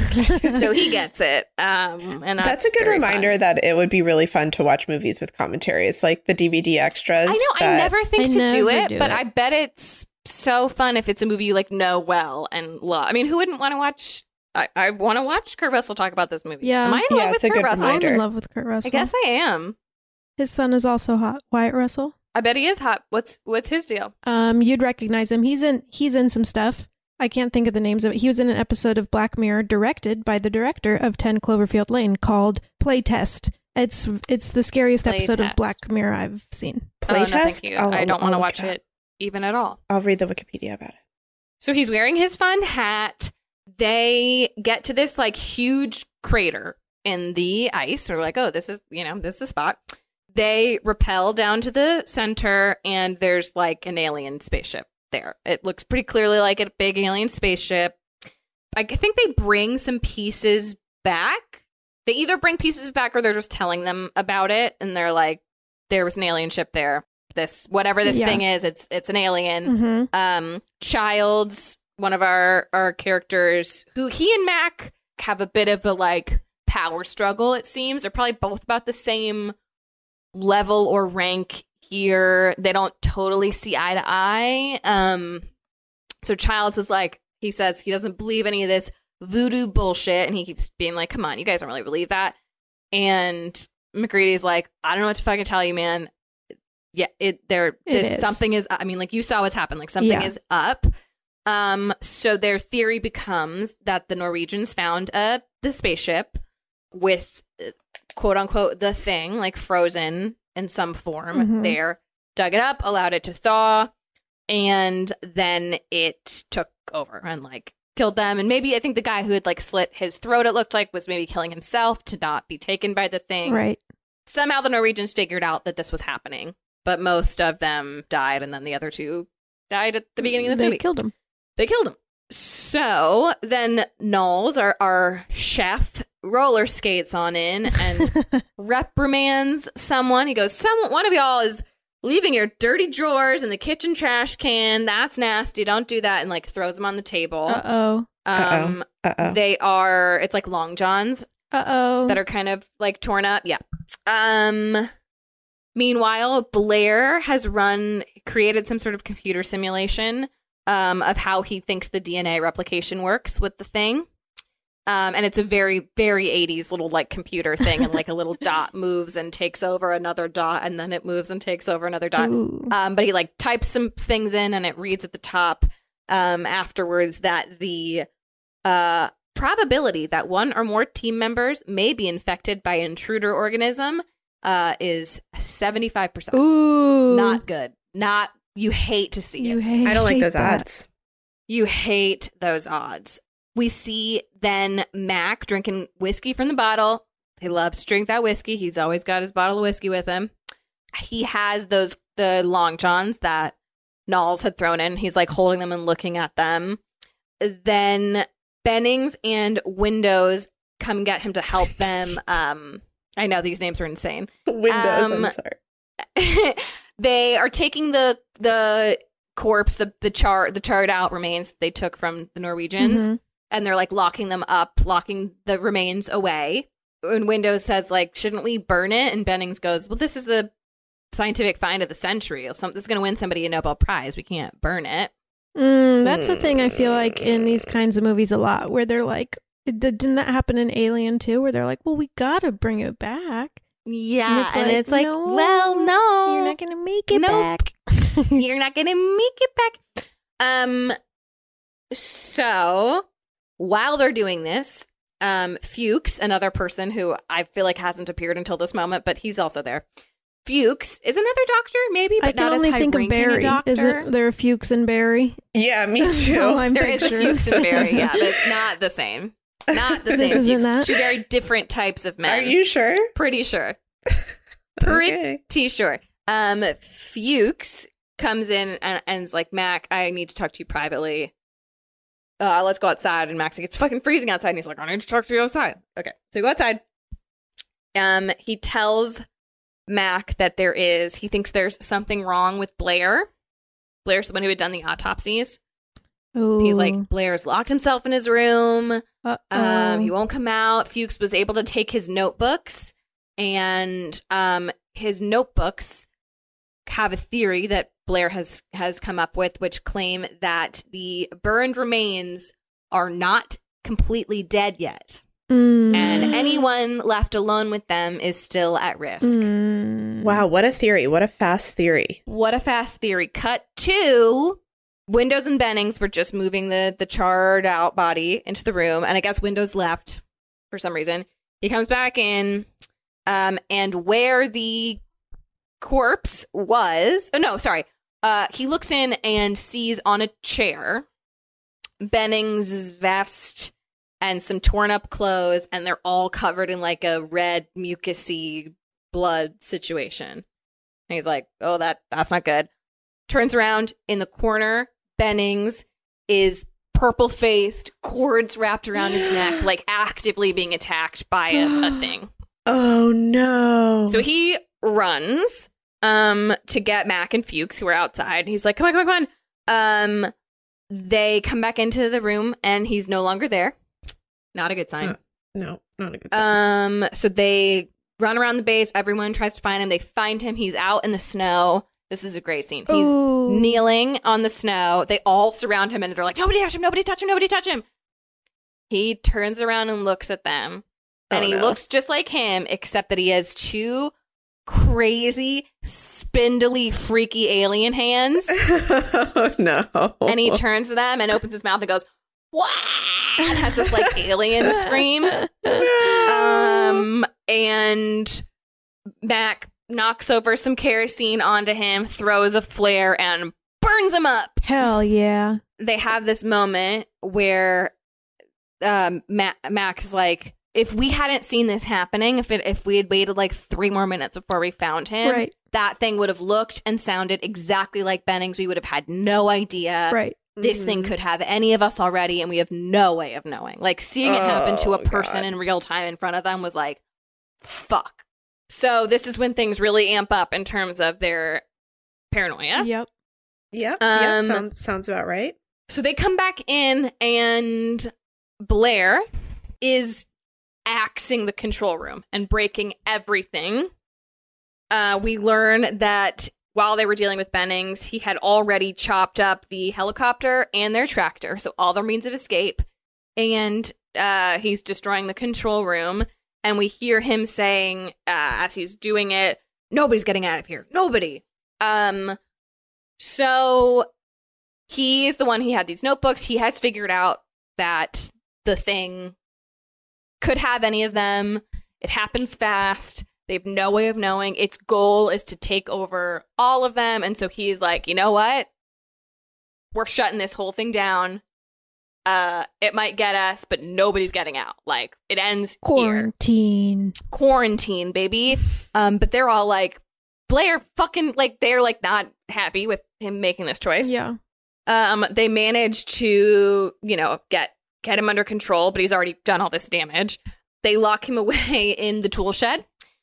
So he gets it. And that's a good reminder that it would be really fun to watch movies with commentaries, like the DVD extras. I know, I never think to do it, but it. I bet it's so fun if it's a movie you like know well and love. I mean, who wouldn't want to watch? I want to watch Kurt Russell talk about this movie. Yeah. Am I in love with it's a Kurt good Russell? reminder. I'm in love with Kurt Russell. I guess I am. His son is also hot. Wyatt Russell. I bet he is hot. What's his deal? You'd recognize him. He's in some stuff. I can't think of the names of it. He was in an episode of Black Mirror directed by the director of 10 Cloverfield Lane called Playtest. It's the scariest episode of Black Mirror I've seen. Playtest? No, thank you. I don't want to watch it even at all. I'll read the Wikipedia about it. So he's wearing his fun hat. They get to this like huge crater in the ice. We're like, oh, this is the spot. They rappel down to the center, and there's like an alien spaceship there. It looks pretty clearly like a big alien spaceship. I think they bring some pieces back. They either bring pieces back or they're just telling them about it, and they're like, there was an alien ship there. Whatever this thing is, it's an alien. Mm-hmm. Childs, one of our characters, who he and Mac have a bit of a like power struggle, it seems. They're probably both about the same level or rank here. They don't totally see eye to eye. So Childs is like, he says he doesn't believe any of this voodoo bullshit, and he keeps being like, come on, you guys don't really believe that. And McGreedy's like, I don't know what to fucking tell you, man. Yeah, something is, I mean, like, you saw what's happened. Like, something is up. So their theory becomes that the Norwegians found the spaceship with, quote unquote, the thing, like, frozen in some form there, dug it up, allowed it to thaw, and then it took over and, like, killed them. And maybe, I think the guy who had, like, slit his throat, it looked like, was maybe killing himself to not be taken by the thing. Right. Somehow the Norwegians figured out that this was happening, but most of them died, and then the other two died at the beginning of this movie. They killed him. So then Knowles, our chef, roller skates on in and reprimands someone. He goes, one of y'all is leaving your dirty drawers in the kitchen trash can. That's nasty. Don't do that. And like throws them on the table. They are, it's like Long Johns. That are kind of like torn up. Yeah. Meanwhile, Blair has created some sort of computer simulation of how he thinks the DNA replication works with the thing. And it's a very, very 80s little like computer thing, and like a little dot moves and takes over another dot, and then it moves and takes over another dot. But he like types some things in, and it reads at the top afterwards that the probability that one or more team members may be infected by an intruder organism is 75%. Ooh. Not good. You hate to see it. I don't like those odds. You hate those odds. We see then Mac drinking whiskey from the bottle. He loves to drink that whiskey. He's always got his bottle of whiskey with him. He has the Long Johns that Knowles had thrown in. He's like holding them and looking at them. Then Bennings and Windows come get him to help them. I know these names are insane. Windows, I'm sorry. They are taking the corpse, the charred out remains they took from the Norwegians, and they're like locking them up, locking the remains away. And Windows says like, shouldn't we burn it? And Bennings goes, well, this is the scientific find of the century. This is going to win somebody a Nobel Prize. We can't burn it. That's a thing I feel like in these kinds of movies a lot, where they're like, didn't that happen in Alien too? Where they're like, well, we gotta bring it back. Yeah, and it's like, no, well, no, you're not gonna make it back. You're not gonna make it back. So while they're doing this, Fuchs, another person who I feel like hasn't appeared until this moment, but he's also there. Fuchs is another doctor, maybe, but I can not only as think of high-ranking a Barry. doctor. Isn't there a Fuchs and Barry? Yeah, me That's all too. I'm There is a picturing. Fuchs and Barry, yeah, but it's not the same. Not the This same. isn't Fuchs. that? Two very different types of men. Are you sure? Pretty sure. Okay. Pretty sure. Fuchs comes in and is like, Mac, I need to talk to you privately. Let's go outside. And Mac's like, it's fucking freezing outside. And he's like, I need to talk to you outside. Okay, so go outside. He tells Mac that he thinks there's something wrong with Blair. Blair's the one who had done the autopsies. Oh. He's like, Blair's locked himself in his room. Uh-oh. He won't come out. Fuchs was able to take his notebooks, and his notebooks have a theory that Blair has come up with, which claim that the burned remains are not completely dead yet. Mm. And anyone left alone with them is still at risk. Mm. Wow, what a theory. What a fast theory. What a fast theory. Cut to Windows and Bennings were just moving the charred out body into the room. And I guess Windows left for some reason. He comes back in, and where the corpse was... Oh, no, sorry. He looks in and sees on a chair Bennings' vest and some torn up clothes, and they're all covered in like a red mucusy blood situation. And he's like, oh, that's not good. Turns around in the corner, Bennings is purple faced, cords wrapped around his neck, like actively being attacked by a thing. Oh, no. So he runs to get Mac and Fuchs, who are outside. He's like, come on. They come back into the room, and he's no longer there. Not a good sign. No, not a good sign. So they run around the base. Everyone tries to find him. They find him. He's out in the snow. This is a great scene. He's Ooh. kneeling on the snow. They all surround him, and they're like, nobody touch him, nobody touch him, nobody touch him. He turns around and looks at them. And he looks just like him, except that he has two crazy, spindly, freaky alien hands. Oh, no. And he turns to them and opens his mouth and goes, "Wah!" and has this like alien scream. And Mac knocks over some kerosene onto him, throws a flare, and burns him up. Hell yeah. They have this moment where Mac is like, if we hadn't seen this happening, if we had waited like 3 more minutes before we found him, Right. that thing would have looked and sounded exactly like Bennings. We would have had no idea. Right. This thing could have any of us already, and we have no way of knowing. Like, seeing it happen to a person in real time in front of them was like, fuck. So this is when things really amp up in terms of their paranoia. Yep. Yep. Sounds about right. So they come back in, and Blair is axing the control room and breaking everything. We learn that while they were dealing with Bennings, he had already chopped up the helicopter and their tractor, so all their means of escape. And he's destroying the control room. And we hear him saying, as he's doing it, nobody's getting out of here. Nobody. So he is the one. He had these notebooks. He has figured out that the thing could have any of them. It happens fast. They have no way of knowing. Its goal is to take over all of them. And so he's like, you know what? We're shutting this whole thing down. It might get us, but nobody's getting out. Like, it ends here. Quarantine, baby. But they're all like, Blair fucking, like, they're like not happy with him making this choice. Yeah. They managed to, get him under control, but he's already done all this damage. They lock him away in the tool shed.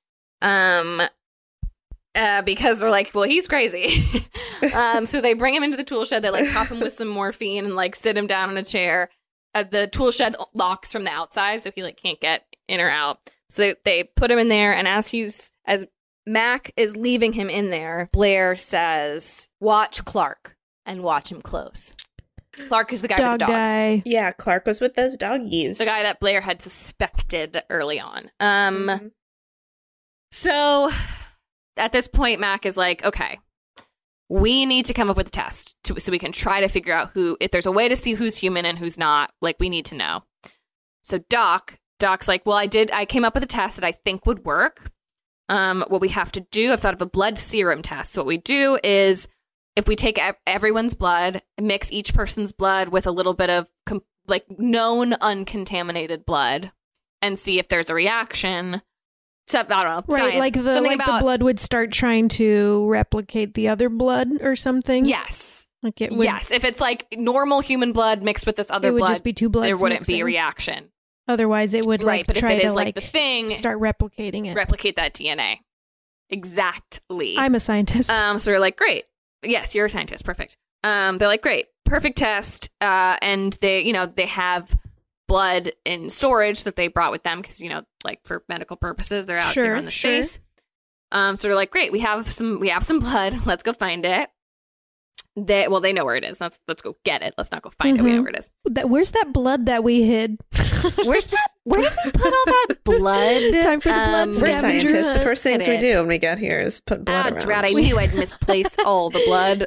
Because they're like, well, he's crazy. So they bring him into the tool shed. They like pop him with some morphine and like sit him down in a chair. The tool shed locks from the outside, so he like can't get in or out. So they put him in there, and as Mac is leaving him in there, Blair says, "Watch Clark and watch him close." Clark is the guy with the dogs. Guy. Yeah, Clark was with those doggies. The guy that Blair had suspected early on. So at this point, Mac is like, okay, we need to come up with a test so we can try to figure out if there's a way to see who's human and who's not. Like, we need to know. So Doc's like, well, I came up with a test that I think would work. What we have to do, I've thought of a blood serum test. So what we do is, if we take everyone's blood, mix each person's blood with a little bit of known uncontaminated blood, and see if there's a reaction. So, I don't know. Right, science. The blood would start trying to replicate the other blood or something. Yes. Like it would, yes. If it's like normal human blood mixed with this other blood, it would just be two bloods there wouldn't mixing. be a reaction. Otherwise, it would right, but try if it to is like the thing, start replicating it. Replicate that DNA. Exactly. I'm a scientist. So we're like, great. Yes, you're a scientist. Perfect. They're like, great, perfect test. And they have blood in storage that they brought with them because, like for medical purposes, they're out there in the space. So they're like, great, we have some blood. Let's go find it. They know where it is. Let's go get it. Let's not go find it. We know where it is. Where's that blood that we hid? Where did we put all that blood? Time for the blood We're scavenger scientists. hunt. The first things we do when we get here is put blood around. Drat, I knew I'd misplace all the blood.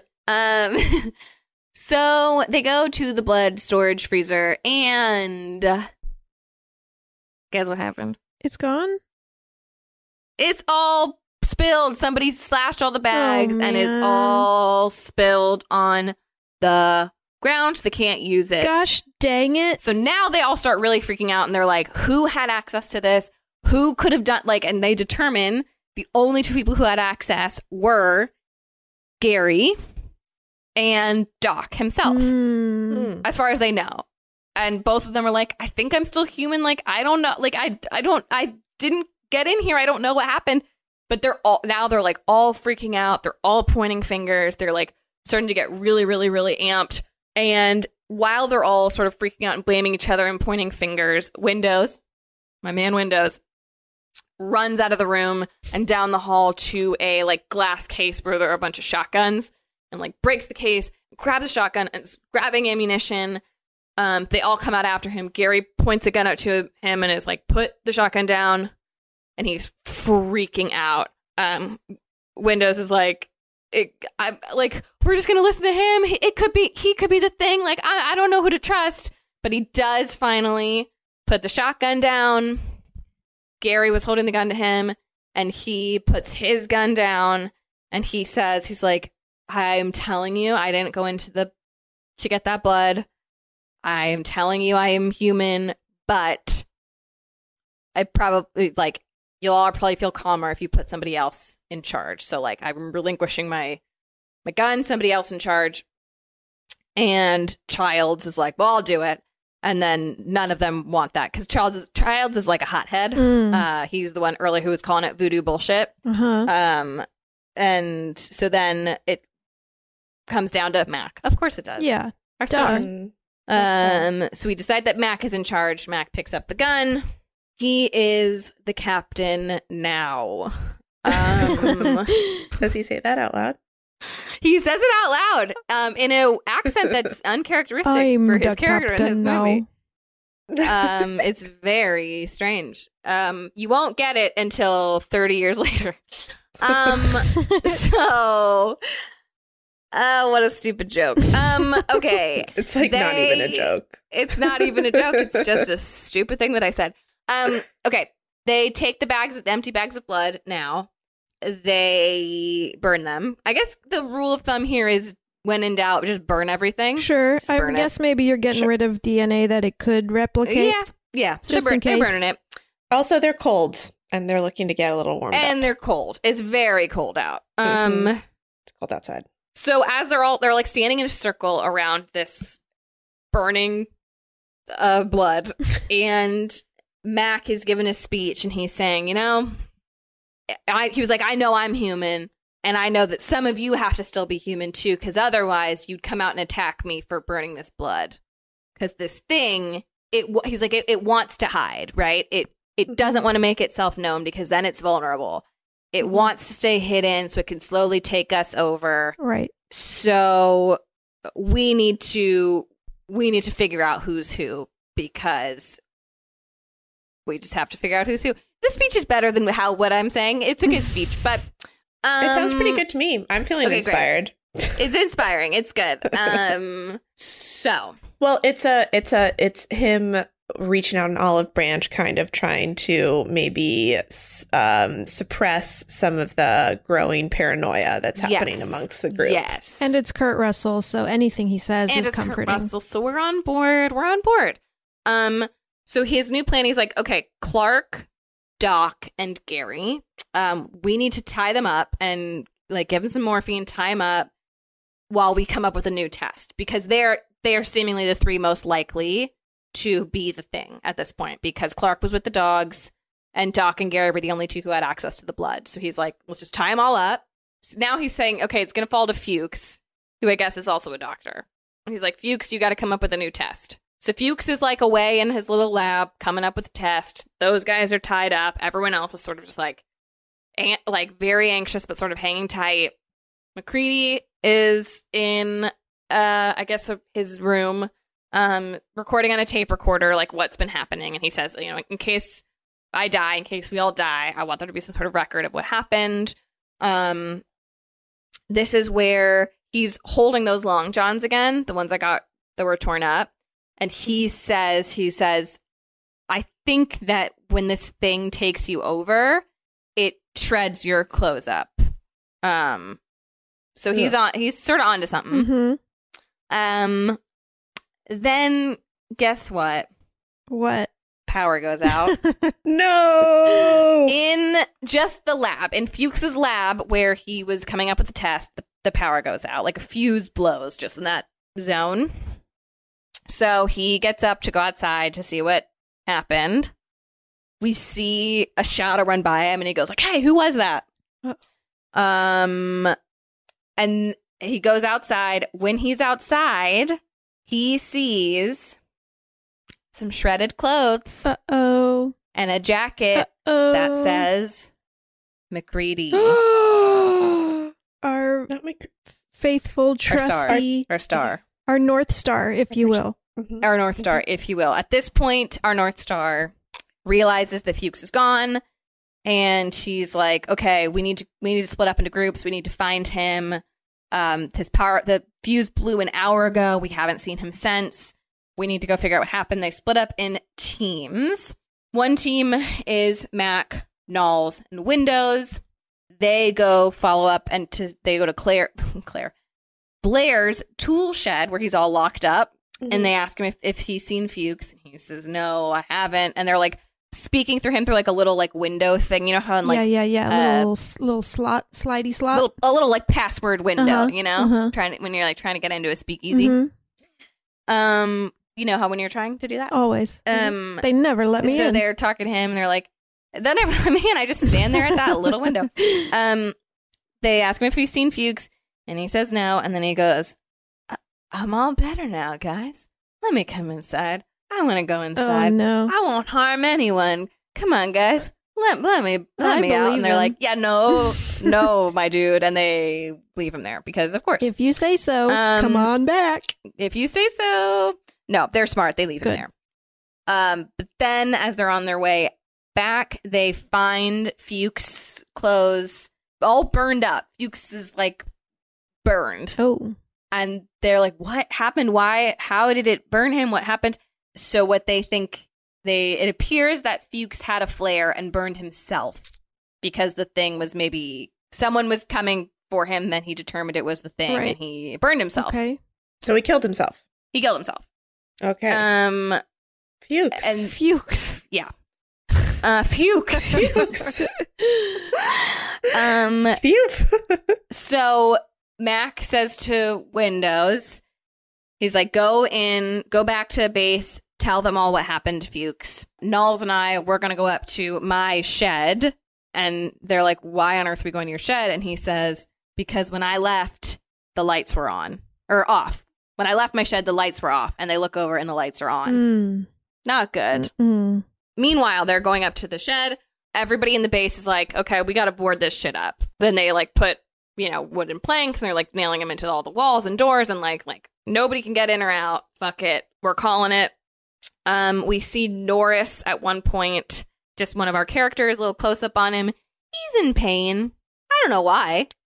So they go to the blood storage freezer, and guess what happened? It's gone? It's all spilled. Somebody slashed all the bags, and it's man. all spilled on the ground. They can't use it. Gosh dang it. So now they all start really freaking out, and they're like, who had access to this? Who could have done, and they determine the only two people who had access were Gary and Doc himself, as far as they know. And both of them are like, I think I'm still human. Like, I don't know. Like, I didn't get in here. I don't know what happened. But they're all freaking out. They're all pointing fingers. They're like starting to get really, really, really amped. And while they're all sort of freaking out and blaming each other and pointing fingers, my man Windows, runs out of the room and down the hall to a glass case where there are a bunch of shotguns, and breaks the case, grabs a shotgun and is grabbing ammunition. They all come out after him. Gary points a gun out to him and is like, put the shotgun down. And he's freaking out. Windows is like, we're just going to listen to him. He could be the thing. I don't know who to trust. But he does finally put the shotgun down. Gary was holding the gun to him, and he puts his gun down, and he says, he's like, I'm telling you, I didn't go to get that blood. I am telling you I am human, but I probably, you'll all probably feel calmer if you put somebody else in charge. So, I'm relinquishing my gun, somebody else in charge. And Childs is like, well, I'll do it. And then none of them want that because Childs is like a hothead. He's the one earlier who was calling it voodoo bullshit. And so then it comes down to Mac. Of course it does. Yeah. Our star. So we decide that Mac is in charge. Mac picks up the gun. He is the captain now. Does he say that out loud? He says it out loud in an accent that's uncharacteristic for his character in this movie. It's very strange. You won't get it until 30 years later. So, what a stupid joke. Okay. It's not even a joke. It's not even a joke. It's just a stupid thing that I said. Okay. They take the empty bags of blood now. They burn them. I guess the rule of thumb here is when in doubt, just burn everything. Sure. I guess maybe you're getting rid of DNA that it could replicate. Yeah. So just in case. they're burning it. Also, they're cold, and they're looking to get a little warmed up. And they're cold. It's very cold out. It's cold outside. So as they're standing in a circle around this burning blood, and Mac is giving a speech, and he's saying, he was like, I know I'm human, and I know that some of you have to still be human too, because otherwise you'd come out and attack me for burning this blood. Because this thing, he's like, it wants to hide, right? It doesn't want to make itself known because then it's vulnerable. It wants to stay hidden so it can slowly take us over. Right. So we need to figure out who's who, because we just have to figure out who's who. This speech is better than what I'm saying. It's a good speech, but it sounds pretty good to me. I'm feeling inspired. It's inspiring. It's good. So Well, it's him reaching out an olive branch, kind of trying to maybe suppress some of the growing paranoia that's happening amongst the group. Yes. And it's Kurt Russell, so anything he says is comforting. Kurt Russell, so we're on board. We're on board. So his new plan, he's like, okay, Clark, Doc, and Gary, we need to tie them up and like give them some morphine, tie them up while we come up with a new test, because they are seemingly the three most likely to be the thing at this point, because Clark was with the dogs and Doc and Gary were the only two who had access to the blood. So he's like, let's just tie them all up. So now he's saying, okay, it's going to fall to Fuchs, who I guess is also a doctor. And he's like, Fuchs, you got to come up with a new test. So Fuchs is like away in his little lab coming up with a test. Those guys are tied up. Everyone else is sort of just like very anxious, but sort of hanging tight. MacReady is in, I guess, his room, recording on a tape recorder, like what's been happening. And he says, you know, in case I die, in case we all die, I want there to be some sort of record of what happened. This is where he's holding those long johns again, the ones that were torn up. And he says, I think that when this thing takes you over, it shreds your clothes up. So he's sort of onto something. Mm-hmm. Then guess what? What? Power goes out. No! In just the lab, in Fuchs's lab where he was coming up with the test, the power goes out. Like a fuse blows just in that zone. So he gets up to go outside to see what happened. We see a shadow run by him and he goes like, hey, who was that? And he goes outside. When he's outside, he sees some shredded clothes. Uh-oh. And a jacket Uh-oh. that says MacReady. Our Not my... faithful, trusty, Our star. our North Star, if you will. Mhm. Our North Star, if you will. At this point, our North Star realizes that Fuchs is gone. And she's like, okay, we need to split up into groups. We need to find him. The fuse blew an hour ago. We haven't seen him since. We need to go figure out what happened. They split up in teams. One team is Mac, Knowles, and Windows. They go follow up and they go to Blair's tool shed where he's all locked up. Mm-hmm. And they ask him if he's seen Fuchs. And he says, no, I haven't. And they're like speaking through him through like a little like window thing, you know how in like yeah, little slidey slot, a little like password window, you know, uh-huh. when you're trying to get into a speakeasy. Mm-hmm. You know how when you're trying to do that, Always. They never let me so in. they're talking to him and they're like, they never let me in. I just stand there at that little window. They ask him if he's seen Fuchs, and he says no, and then he goes, I'm all better now, guys. Let me come inside. I want to go inside. Oh no! I won't harm anyone. Come on, guys. Let me out. And they're him. like, yeah, no, my dude. And they leave him there because, of course, If you say so, come on back. if you say so. No, they're smart. They leave him Good. there. But then as they're on their way back, they find Fuchs' clothes all burned up. Fuchs is like burned. Oh, And they're like, what happened? Why? How did it burn him? What happened? So what they think, it appears that Fuchs had a flare and burned himself because the thing was maybe someone was coming for him. Then he determined it was the thing Right. and he burned himself. okay. So he killed himself. He killed himself. Okay. Fuchs. and- Fuchs. Yeah. Fuchs. Fuchs. Phew. So Mac says to Windows, he's like, go back to base, tell them all what happened to Fuchs. Knowles and we're going to go up to my shed. And they're like, why on earth are we going to your shed? And he says, because when I left, the lights were on. Or off. When I left my shed, the lights were off. And they look over and the lights are on. Not good. Meanwhile, they're going up to the shed. Everybody in the base is like, okay, we got to board this shit up. Then they like put, wooden planks and they're like nailing them into all the walls and doors and like nobody can get in or out. Fuck it. We're calling it. We see Norris at one point, just one of our characters, a little close up on him. He's in pain. I don't know why.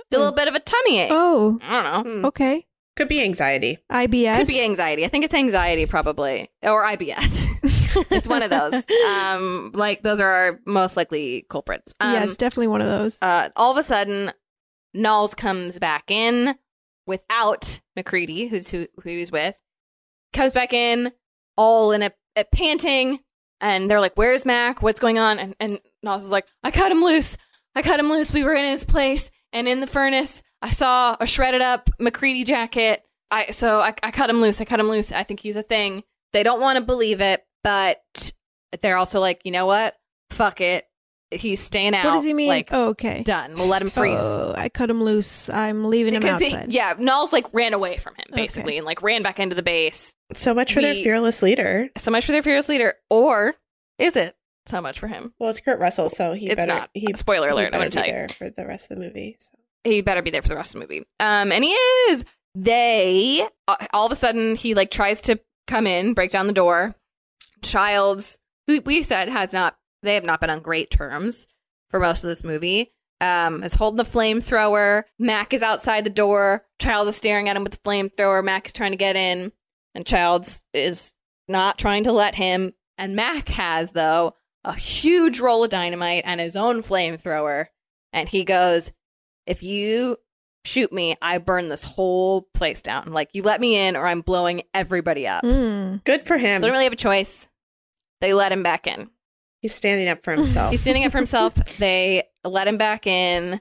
a little bit of a tummy ache. Oh, I don't know. okay. Could be anxiety. IBS. Could be anxiety. I think it's anxiety probably. Or IBS. It's one of those. Like those are our most likely culprits. Yeah, it's definitely one of those. All of a sudden, Knowles comes back in without MacReady, who he's with. Comes back in, all in a panting, and they're like, "Where's Mac? What's going on?" And Knowles is like, "I cut him loose. We were in his place, and in the furnace, I saw a shredded up MacReady jacket. I cut him loose. I think he's a thing." They don't want to believe it, but they're also like, you know what? Fuck it. He's staying out. What does he mean? Like, okay. done. We'll let him freeze. Oh, I cut him loose. I'm leaving him outside. Knowles like ran away from him basically and like ran back into the base. So much for their fearless leader. So much for their fearless leader. Or is it so much for him? Well, it's Kurt Russell, so it's not. Spoiler alert, I'm going to tell you. There for the rest of the movie. So. He better be there for the rest of the movie. And he is. They, all of a sudden, he like tries to come in, break down the door. Childs, who we said they have not been on great terms for most of this movie, is holding the flamethrower. Mac is outside the door. Childs is staring at him with the flamethrower. Mac is trying to get in, and Childs is not trying to let him. And Mac has, though, a huge roll of dynamite and his own flamethrower. And he goes, "If you shoot me, I burn this whole place down. Like, you let me in or I'm blowing everybody up." Good for him. So they don't really have a choice. They let him back in. He's standing up for himself. They let him back in.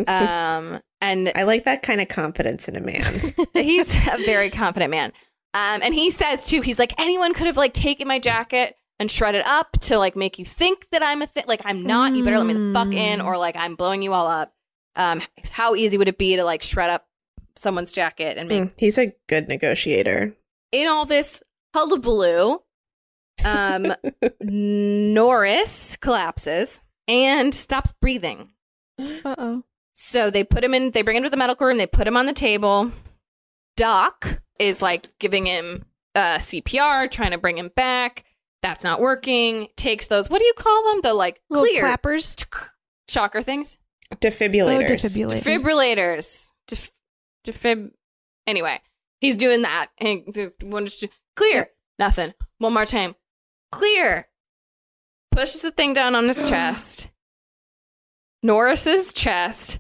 And I like that kind of confidence in a man. He's a very confident man. And he says, too, he's like, anyone could have, like, taken my jacket and shred it up to, like, make you think that I'm a thing. Like, I'm not. You better let me the fuck in or, like, I'm blowing you all up. How easy would it be to, like, shred up someone's jacket and make... He's a good negotiator. In all this hullabaloo, Norris collapses and stops breathing. Uh-oh. So they bring him to the medical room, they put him on the table. Doc is like giving him CPR, trying to bring him back. That's not working. Takes those, what do you call them? The like little clear clappers. Shocker things? Defibrillators. Anyway, he's doing that. And clear. Nothing. One more time. Clear. Pushes the thing down on his chest. Norris's chest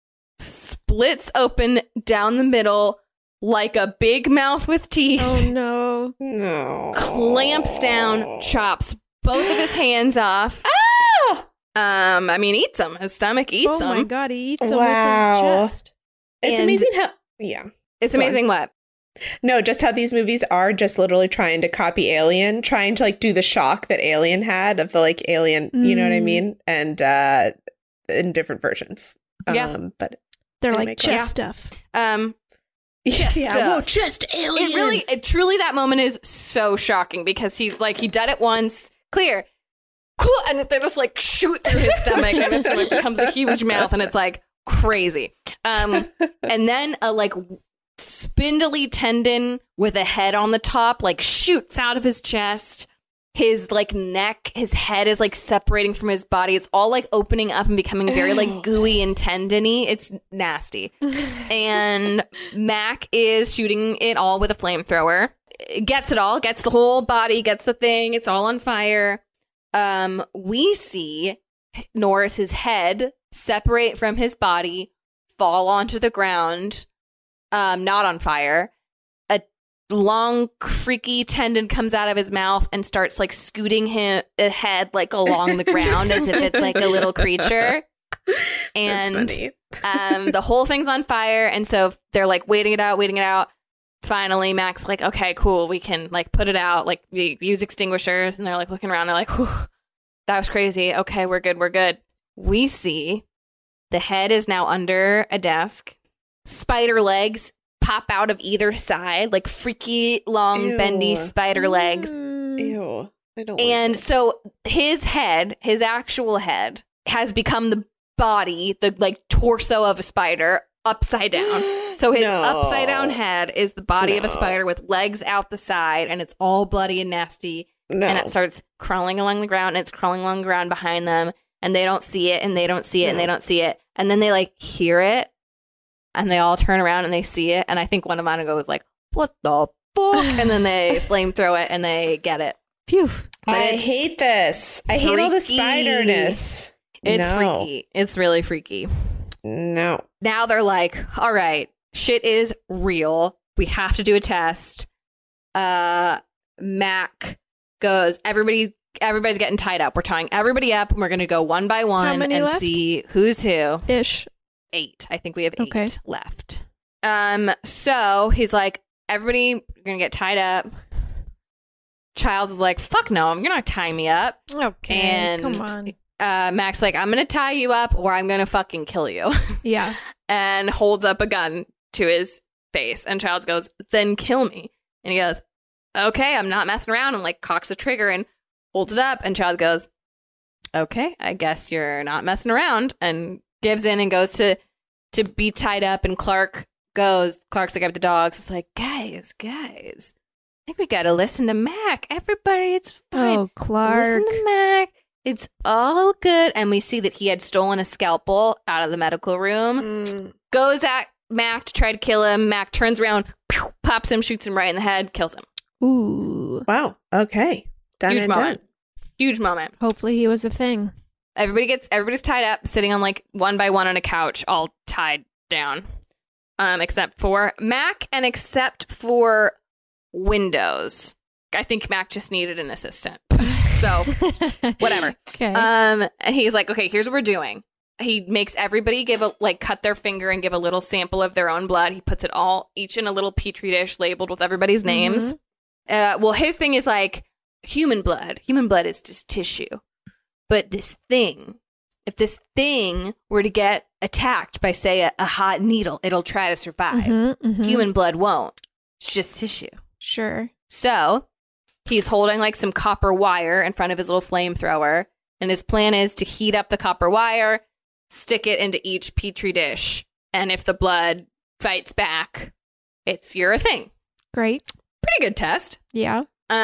splits open down the middle like a big mouth with teeth. Oh, no. No. Clamps down, chops both of his hands off. Ah! Eats them. His stomach eats them. Oh, my God. He eats them with his chest. It's amazing how... Yeah. It's amazing what? No, just how these movies are just literally trying to copy Alien, trying to like do the shock that Alien had of the like Alien, you know what I mean? And in different versions. Yeah. But they're like chest stuff. Chest stuff. Well, just Alien. It truly, that moment is so shocking because he's like, he did it once, clear, cool, and they just like shoot through his stomach and his stomach becomes a huge mouth and it's like crazy. And then a like spindly tendon with a head on the top like shoots out of his chest. His like neck, his head is like separating from his body. It's all like opening up and becoming very like gooey and tendony. It's nasty. And Mac is shooting it all with a flamethrower. Gets it all, gets the whole body, gets the thing. It's all on fire. We see Norris's head separate from his body, fall onto the ground, not on fire. A long, creaky tendon comes out of his mouth and starts like scooting him head like along the ground as if it's like a little creature. And the whole thing's on fire. And so they're like waiting it out. Finally, Mac's like, okay, cool. We can like put it out. Like we use extinguishers. And they're like looking around. They're like, whew, that was crazy. Okay, we're good. We see the head is now under a desk. Spider legs pop out of either side, like freaky, long, bendy spider legs. Ew. I don't And like this. so his head, his actual head, has become the body, the like torso of a spider upside down. So his upside down head is the body of a spider with legs out the side, and it's all bloody and nasty. No. And it starts crawling along the ground, and it's crawling along the ground behind them, and they don't see it, and they don't see it, and they don't see it. And then they like hear it, And they all turn around and they see it. And I think one of mine goes like, what the fuck? And then they flamethrow it and they get it. Phew. But I hate this. I hate all the freaky. spiderness. It's No. freaky. It's really freaky. No. Now they're like, all right, shit is real. We have to do a test. Mac goes, everybody's getting tied up. We're tying everybody up and we're going to go one by one many and left? see who's who. Ish. 8. I think we have 8 Okay. left. So he's like, everybody, you're going to get tied up. Childs is like, fuck no, you're not tying me up. Okay. And Come on. Mac's like, I'm going to tie you up or I'm going to fucking kill you. Yeah. And holds up a gun to his face. And Childs goes, then kill me. And he goes, okay, I'm not messing around. And like cocks a trigger and holds it up. And Childs goes, okay, I guess you're not messing around. And gives in and goes to be tied up. And Clark's like up the dogs. It's like, guys, I think we got to listen to Mac. Everybody, it's fine. Oh, Clark. Listen to Mac. It's all good. And we see that he had stolen a scalpel out of the medical room. Goes at Mac to try to kill him. Mac turns around, pew, pops him, shoots him right in the head, kills him. Ooh. Wow. Okay. Done Huge and moment. done. Huge moment. Hopefully he was a thing. Everybody's tied up, sitting on like one by one on a couch, all tied down. Except for Mac and except for Windows. I think Mac just needed an assistant. So, whatever. Okay. And he's like, okay, here's what we're doing. He makes everybody cut their finger and give a little sample of their own blood. He puts it each in a little petri dish labeled with everybody's names. Well, his thing is like human blood. Human blood is just tissue. But if this thing were to get attacked by, say, a hot needle, it'll try to survive. Human blood won't. It's just tissue. Sure. So he's holding like some copper wire in front of his little flamethrower. And his plan is to heat up the copper wire, stick it into each petri dish. And if the blood fights back, you're a thing. Great. Pretty good test. Yeah.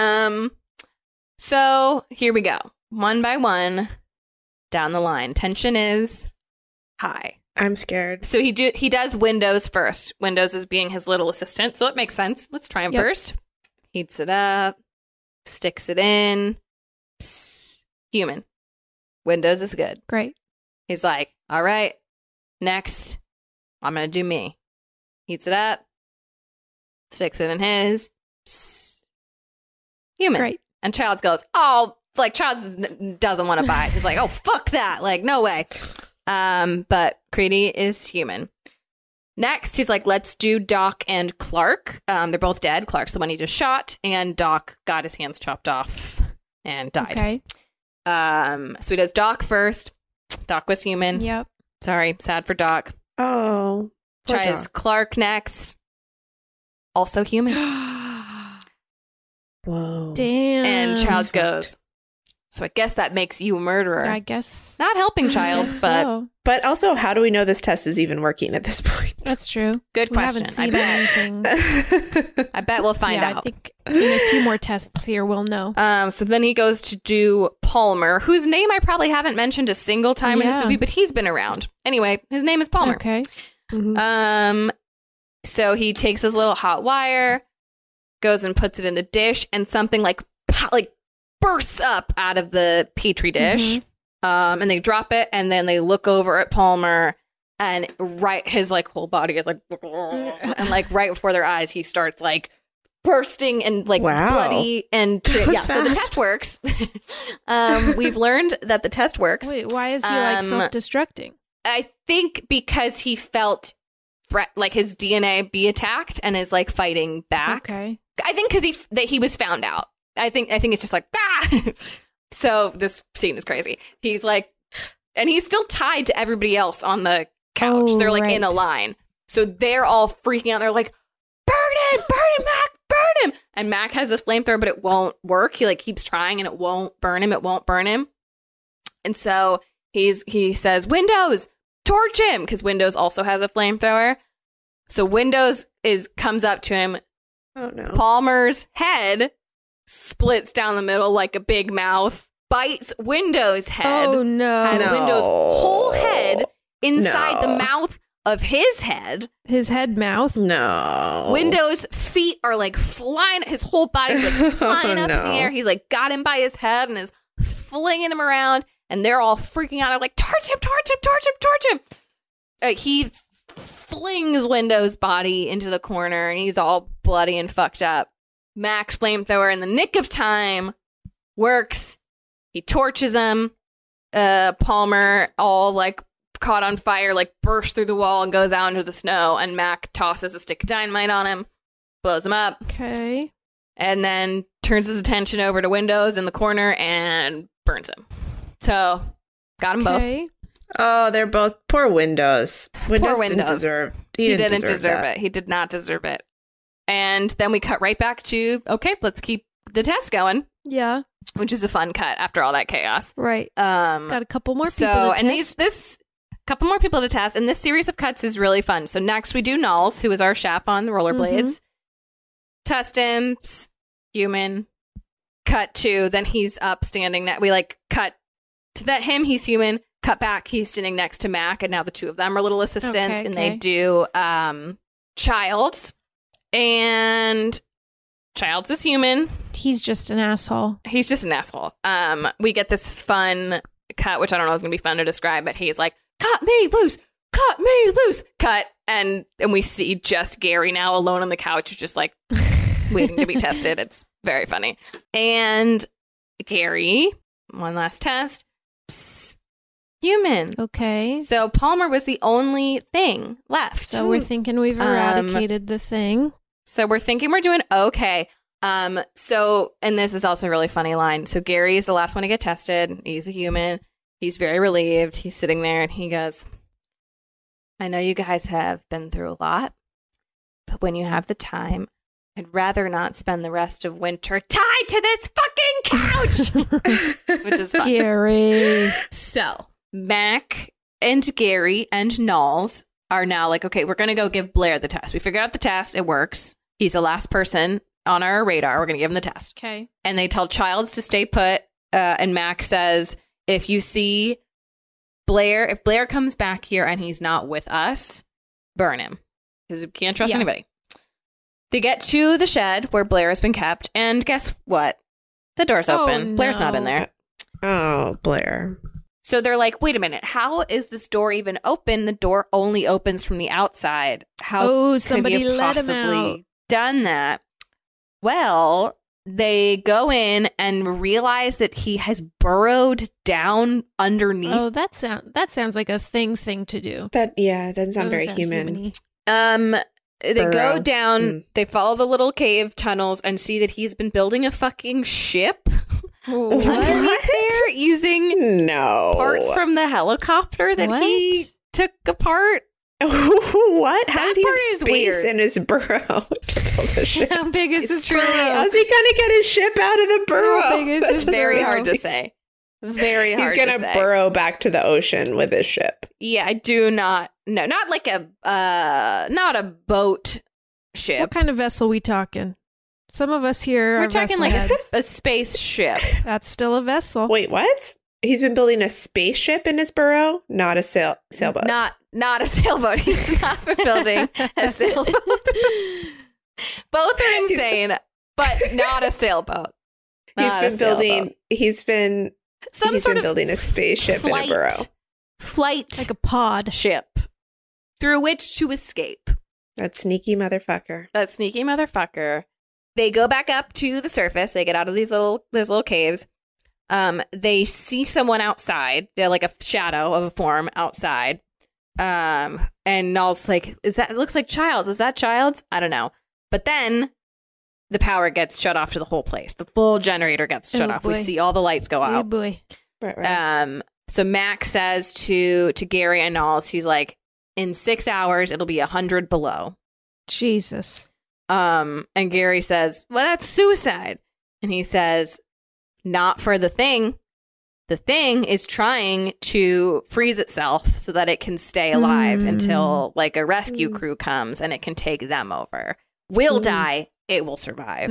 So here we go. One by one down the line. Tension is high. I'm scared. So he does Windows first. Windows is being his little assistant, so it makes sense. Let's try him first. Heats it up, sticks it in. Psst. Human. Windows is good. Great. He's like, all right, next, I'm going to do me. Heats it up, sticks it in his. Psst. Human. Great. And Childs goes, oh, like Childs doesn't want to buy it. He's like, oh, fuck that. Like, no way. But Creedy is human. Next, he's like, let's do Doc and Clark. They're both dead. Clark's the one he just shot, and Doc got his hands chopped off and died. Okay. So he does Doc first. Doc was human. Yep. Sorry, sad for Doc. Oh. poor Tries Doc. Clark next. Also human. Whoa. Damn. And Childs goes, so I guess that makes you a murderer. I guess. Not helping Childs, but so. But also, how do we know this test is even working at this point? That's true. good We question. haven't I seen bet. anything. I bet we'll find yeah, out. I think in a few more tests here, we'll know. So then he goes to do Palmer, whose name I probably haven't mentioned a single time in this Yeah. movie, but he's been around. Anyway, his name is Palmer. Okay. So he takes his little hot wire, goes and puts it in the dish, and something like bursts up out of the petri dish. And they drop it, and then they look over at Palmer, and his like whole body is like, and like right before their eyes, he starts like bursting and like Wow. bloody and That was yeah. So the fast. test works. We've learned that the test works. Wait, why is he like self-destructing? I think because he felt like his DNA be attacked and is like fighting back. Okay. I think because he was found out. I think it's just like ah. So this scene is crazy. He's like, and he's still tied to everybody else on the couch. Oh, They're like in a right. line. So they're all freaking out. They're like, burn him, Mac, burn him. And Mac has this flamethrower, but it won't work. He like keeps trying and it won't burn him. It won't burn him. And so he says, Windows, torch him, because Windows also has a flamethrower. So Windows comes up to him. Oh no. Palmer's head splits down the middle like a big mouth, bites Windows' head. Oh no. Has No. Windows' whole head inside No. the mouth of his head. His head, mouth. No. Window's feet are like flying. His whole body's like flying up in the No. air. He's like got him by his head and is flinging him around. And they're all freaking out. They're like, torch him, torch him, torch him, torch him. He flings Window's body into the corner and he's all bloody and fucked up. Max flamethrower in the nick of time works. He torches him. Palmer, all like caught on fire, like bursts through the wall and goes out into the snow. And Mac tosses a stick of dynamite on him, blows him up, Okay. and then turns his attention over to Windows in the corner and burns him. So, got them both. Okay. Oh, they're both poor Windows. Windows didn't Windows. deserve. He didn't deserve deserve that. it. He did not deserve it. And then we cut right back to, okay, let's keep the test going, Yeah. which is a fun cut after all that chaos. Right. Got a couple more people. So, to and test. this couple more people to test, and this series of cuts is really fun. So next we do Nulls, who is our chef on the rollerblades. Test him, human. Cut to, then he's up standing. We like cut to that him, he's human. Cut back, he's standing next to Mac, and now the two of them are little assistants, Okay, and okay. they do Childs, and Childs is human. He's just an asshole. He's just an asshole. We get this fun cut, which I don't know is going to be fun to describe, but he's like, cut me loose, cut. And we see just Gary now alone on the couch, just like waiting to be tested. It's very funny. And Gary, one last test, psst, human. Okay. So Palmer was the only thing left. So we're thinking we've eradicated the thing. So we're thinking we're doing okay. So, and this is also a really funny line. So Gary is the last one to get tested. He's a human. He's very relieved. He's sitting there and he goes, I know you guys have been through a lot, but when you have the time, I'd rather not spend the rest of winter tied to this fucking couch, which is fun. Gary. So Mac and Gary and Nulls are now like, okay, we're going to go give Blair the test. We figured out the test. It works. He's the last person on our radar. We're going to give him the test. Okay. And they tell Childs to stay put. And Mac says, if you see Blair, if Blair comes back here and he's not with us, burn him. Because we can't trust anybody. They get to the shed where Blair has been kept. And guess what? The door's open. Oh, Blair's not no. in there. Oh, Blair. So they're like, wait a minute, how is this door even open? The door only opens from the outside. How somebody could he have let him possibly out. done that? Well, they go in and realize that he has burrowed down underneath. Oh, that sounds like a thing to do. That doesn't sound very human. human-y. They Burrow. go down, Mm. they follow the little cave tunnels and see that he's been building a fucking ship underneath there using No. parts from the helicopter that he What? took apart. What? How That did he part have is space weird. in his burrow to build a ship? How big is It's this true. burrow? How's he gonna get his ship out of the burrow? How big is That his doesn't Very burrow? hard to make say. Very He's hard gonna to say. burrow back to the ocean with his ship. Yeah, I do not. No, not like not a boat ship. What kind of vessel we talking? Some of us here We're are talking like vessel heads. a spaceship. That's still a vessel. Wait, what? He's been building a spaceship in his burrow, not a sailboat. Not a sailboat. He's not building a sailboat. Both are insane, but not a sailboat. Not a sailboat. He's been building a spaceship in a burrow. Flight Like a pod. ship through which to escape. That sneaky motherfucker. That sneaky motherfucker. They go back up to the surface. They get out of these little caves. They see someone outside. They're like a shadow of a form outside. And Null's like, it looks like Childs. Is that Childs? I don't know. But then the power gets shut off to the whole place. The full generator gets shut off. We boy. see all the lights go Oh out. boy. Right. So Max says to Gary and Nulls, he's like, in 6 hours, it'll be 100 below. Jesus. And Gary says, well, that's suicide. And he says, not for the thing. The thing is trying to freeze itself so that it can stay alive until like a rescue crew comes and it can take them over. We'll die. It will survive.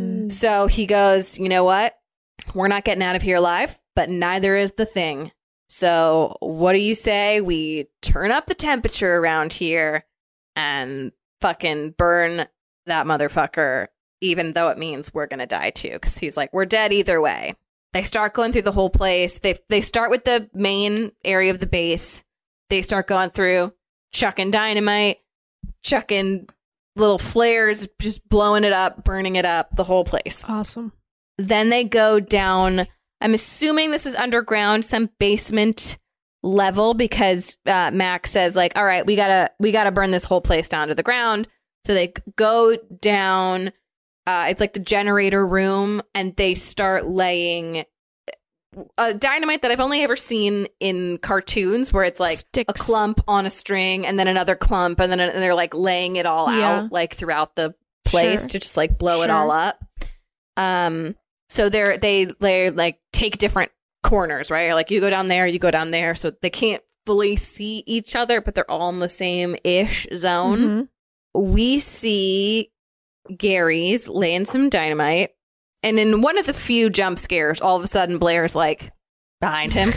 So he goes, you know what? We're not getting out of here alive, but neither is the thing. So what do you say we turn up the temperature around here and fucking burn that motherfucker, even though it means we're going to die too? Because he's like, we're dead either way. They start going through the whole place. They start with the main area of the base. They start going through, chucking dynamite, chucking little flares, just blowing it up, burning it up, the whole place. Awesome. Then they go down, I'm assuming this is underground, some basement level, because Mac says like, all right, we gotta burn this whole place down to the ground. So they go down, it's like the generator room, and they start laying dynamite that I've only ever seen in cartoons, where it's like Sticks. a clump on a string and then another clump, and then and they're like laying it all out like throughout the place Sure. to just like blow it all up. So they like take different corners, right? Like you go down there, so they can't fully see each other, but they're all in the same ish zone. Mm-hmm. We see Gary's laying some dynamite, and in one of the few jump scares, all of a sudden Blair's like behind him.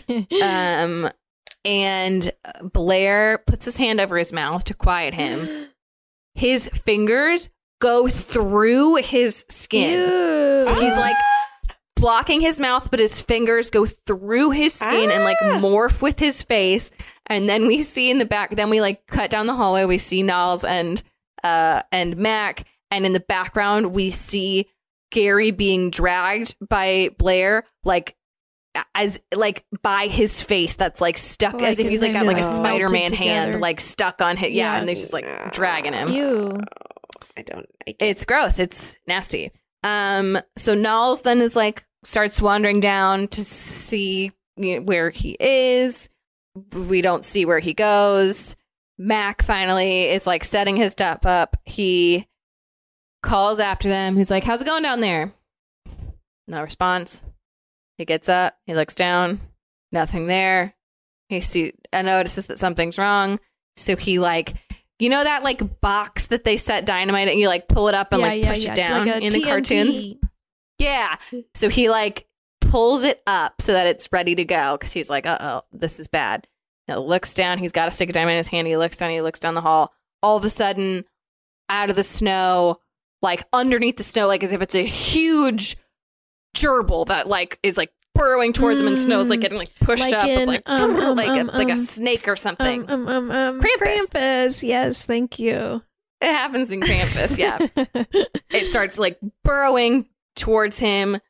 And Blair puts his hand over his mouth to quiet him. His fingers go through his skin. Ew. So he's like blocking his mouth, but his fingers go through his skin and like morph with his face. And then we see in the back, then we like cut down the hallway. We see Niles and Mac. And in the background, we see Gary being dragged by Blair, like as like by his face that's like stuck, Like as if he's like got like a melted Spider-Man together. hand like stuck on him. Yeah, Yeah. and they're just like dragging him. Ew. I don't like it. It's gross. It's nasty. So Niles then is like starts wandering down to see where he is. We don't see where he goes. Mac finally is like setting his stuff up. He calls after them. He's like, "How's it going down there?" No response. He gets up. He looks down. Nothing there. He notices that something's wrong. So he like, you know that like box that they set dynamite and you like pull it up and push it down like a in the TNT. cartoons? Yeah. So he like pulls it up so that it's ready to go because he's like, uh-oh, this is bad. He looks down. He's got a stick of dynamite in his hand. He looks down the hall. All of a sudden, out of the snow, like underneath the snow, like as if it's a huge gerbil that like is like burrowing towards him, and snow is like getting like pushed Like up. It's like like a um, snake or something. Krampus. Krampus. Yes, thank you. It happens in Krampus, yeah. It starts like burrowing towards him.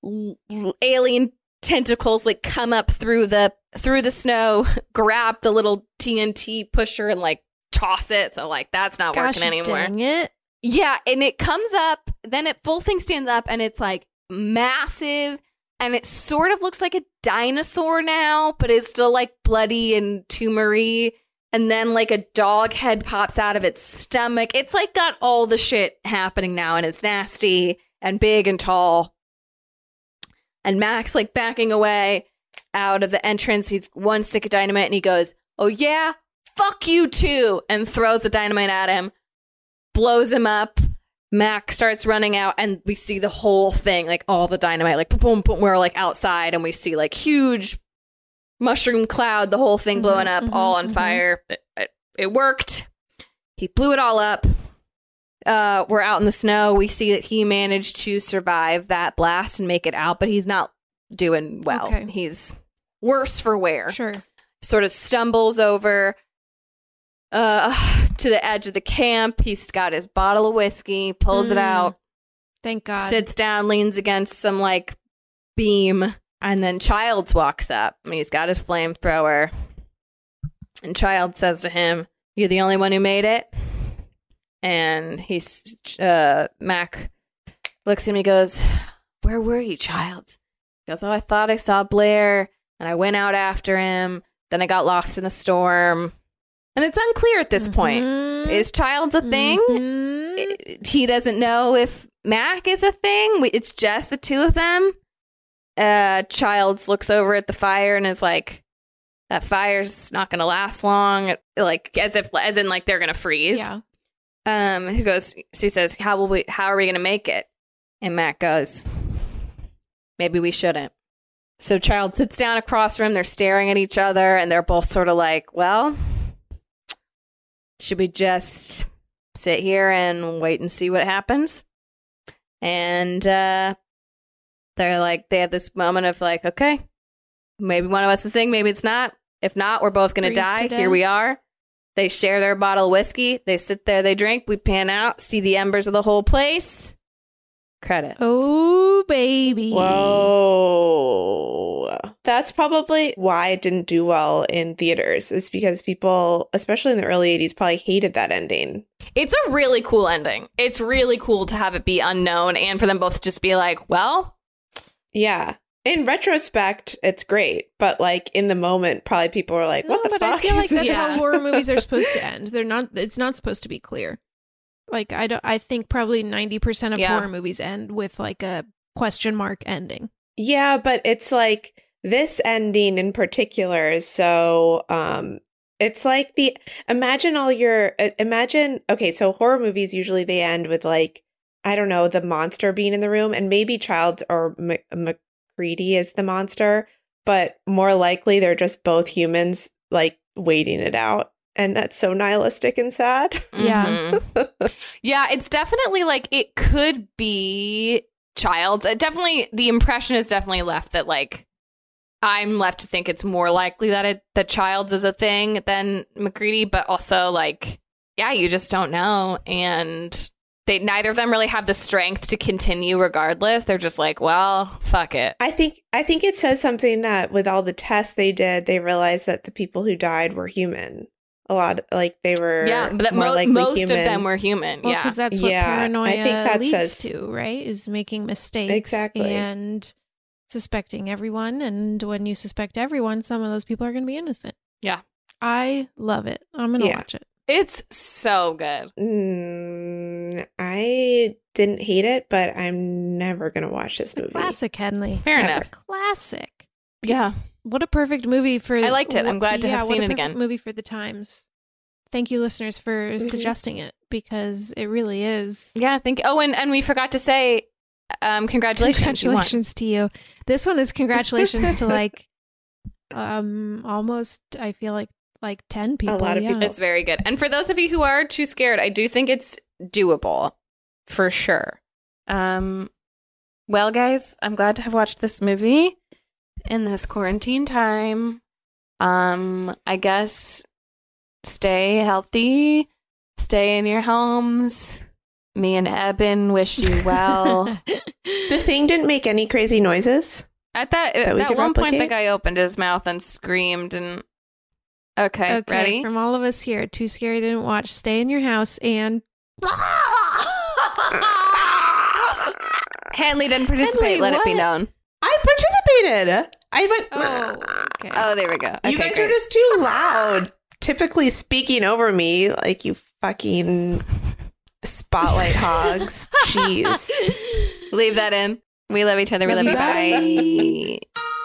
Alien tentacles like come up through the snow, grab the little TNT pusher and like toss it. So like that's not Gosh, working anymore. dang it. Yeah, and it comes up, then it full thing stands up, and it's like massive, and it sort of looks like a dinosaur now, but it's still like bloody and tumory. And then like a dog head pops out of its stomach. It's like got all the shit happening now, and it's nasty and big and tall. And Mac's like backing away out of the entrance. He's one stick of dynamite, and he goes, "Oh yeah, fuck you too," and throws the dynamite at him. Blows him up. Mac starts running out, and we see the whole thing, like all the dynamite, like boom, boom. We're like outside, and we see like huge mushroom cloud, the whole thing blowing up, all on fire. It worked. He blew it all up. We're out in the snow. We see that he managed to survive that blast and make it out, but he's not doing well. Okay. He's worse for wear. Sure. Sort of stumbles over to the edge of the camp. He's got his bottle of whiskey, pulls it out, Thank God. sits down, leans against some like beam, and then Childs walks up. I mean, he's got his flamethrower, and Childs says to him, "You're the only one who made it." And Mac looks at him. He goes, "Where were you, Childs?" He goes, "Oh, I thought I saw Blair, and I went out after him. Then I got lost in the storm." And it's unclear at this point. Is Childs a thing? He doesn't know if Mac is a thing. It's just the two of them. Childs looks over at the fire and is like, "That fire's not going to last long." Like as in like they're going to freeze. Yeah. He goes. So he says, "How are we going to make it?" And Mac goes, "Maybe we shouldn't." So Child sits down across from him. They're staring at each other, and they're both sort of like, well, should we just sit here and wait and see what happens? And they're like, they have this moment of like, okay, maybe one of us is sing, maybe it's not. If not, we're both going to die. Here we are. They share their bottle of whiskey. They sit there, they drink. We pan out, see the embers of the whole place. Credits. Oh, baby. Whoa. That's probably why it didn't do well in theaters. It's because people, especially in the early 80s, probably hated that ending. It's a really cool ending. It's really cool to have it be unknown and for them both to just be like, well. Yeah. In retrospect, it's great. But like in the moment, probably people were like, what the fuck? I feel like that's Yeah. how horror movies are supposed to end. It's not supposed to be clear. Like, I think probably 90% of horror movies end with like a question mark ending. Yeah, but it's like this ending in particular is so, it's like okay, so horror movies, usually they end with like, I don't know, the monster being in the room, and maybe Childs or MacReady is the monster, but more likely they're just both humans like waiting it out. And that's so nihilistic and sad. Yeah. Mm-hmm. Yeah, it's definitely like it could be Childs. The impression is definitely left that like I'm left to think it's more likely that Childs is a thing than MacReady, but also like, yeah, you just don't know. And neither of them really have the strength to continue regardless. They're just like, well, fuck it. I think it says something that with all the tests they did, they realized that the people who died were human. A lot, like they were, but that most human. of them were human. Well, because that's what paranoia I think that leads to, right? Is making mistakes and suspecting everyone. And when you suspect everyone, some of those people are going to be innocent. Yeah, I love it. I'm going to watch it. It's so good. I didn't hate it, but I'm never going to watch this movie. Classic, Henley. Fair enough. It's a classic. Yeah. What a perfect movie for... I liked it. I'm glad to have seen it again. Movie for the times. Thank you, listeners, for suggesting it, because it really is. Yeah, and we forgot to say congratulations. Congratulations to you. This one is congratulations to like almost, I feel like 10 people. A lot of people. It's very good. And for those of you who are too scared, I do think it's doable for sure. Well, guys, I'm glad to have watched this movie in this quarantine time. I guess stay healthy, stay in your homes. Me and Eben wish you well. The Thing didn't make any crazy noises. At that one point, the guy opened his mouth and screamed. And okay, ready? From all of us here, Too Scary Didn't Watch. Stay in your house and. Henley didn't participate. Let it be known. I participated. I went. Oh, okay. Oh, there we go. Okay, you guys are just too loud. Typically speaking over me, like you fucking spotlight hogs. Jeez. Leave that in. We love each other. We love you. Bye.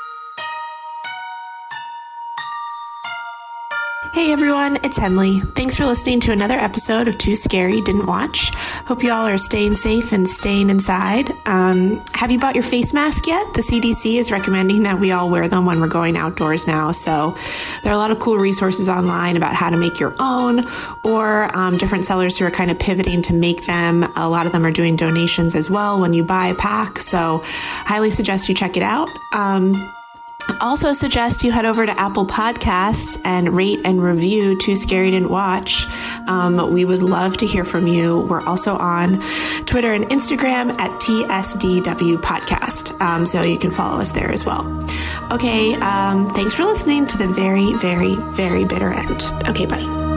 Hey everyone, it's Henley. Thanks for listening to another episode of Too Scary Didn't Watch. Hope you all are staying safe and staying inside. Have you bought your face mask yet? The CDC is recommending that we all wear them when we're going outdoors now. So there are a lot of cool resources online about how to make your own, or different sellers who are kind of pivoting to make them. A lot of them are doing donations as well when you buy a pack. So highly suggest you check it out. Also suggest you head over to Apple Podcasts and rate and review Too Scary Didn't Watch. We would love to hear from you. We're also on Twitter and Instagram at TSDW Podcast. So you can follow us there as well. Okay. Thanks for listening to the very, very, very bitter end. Okay. Bye.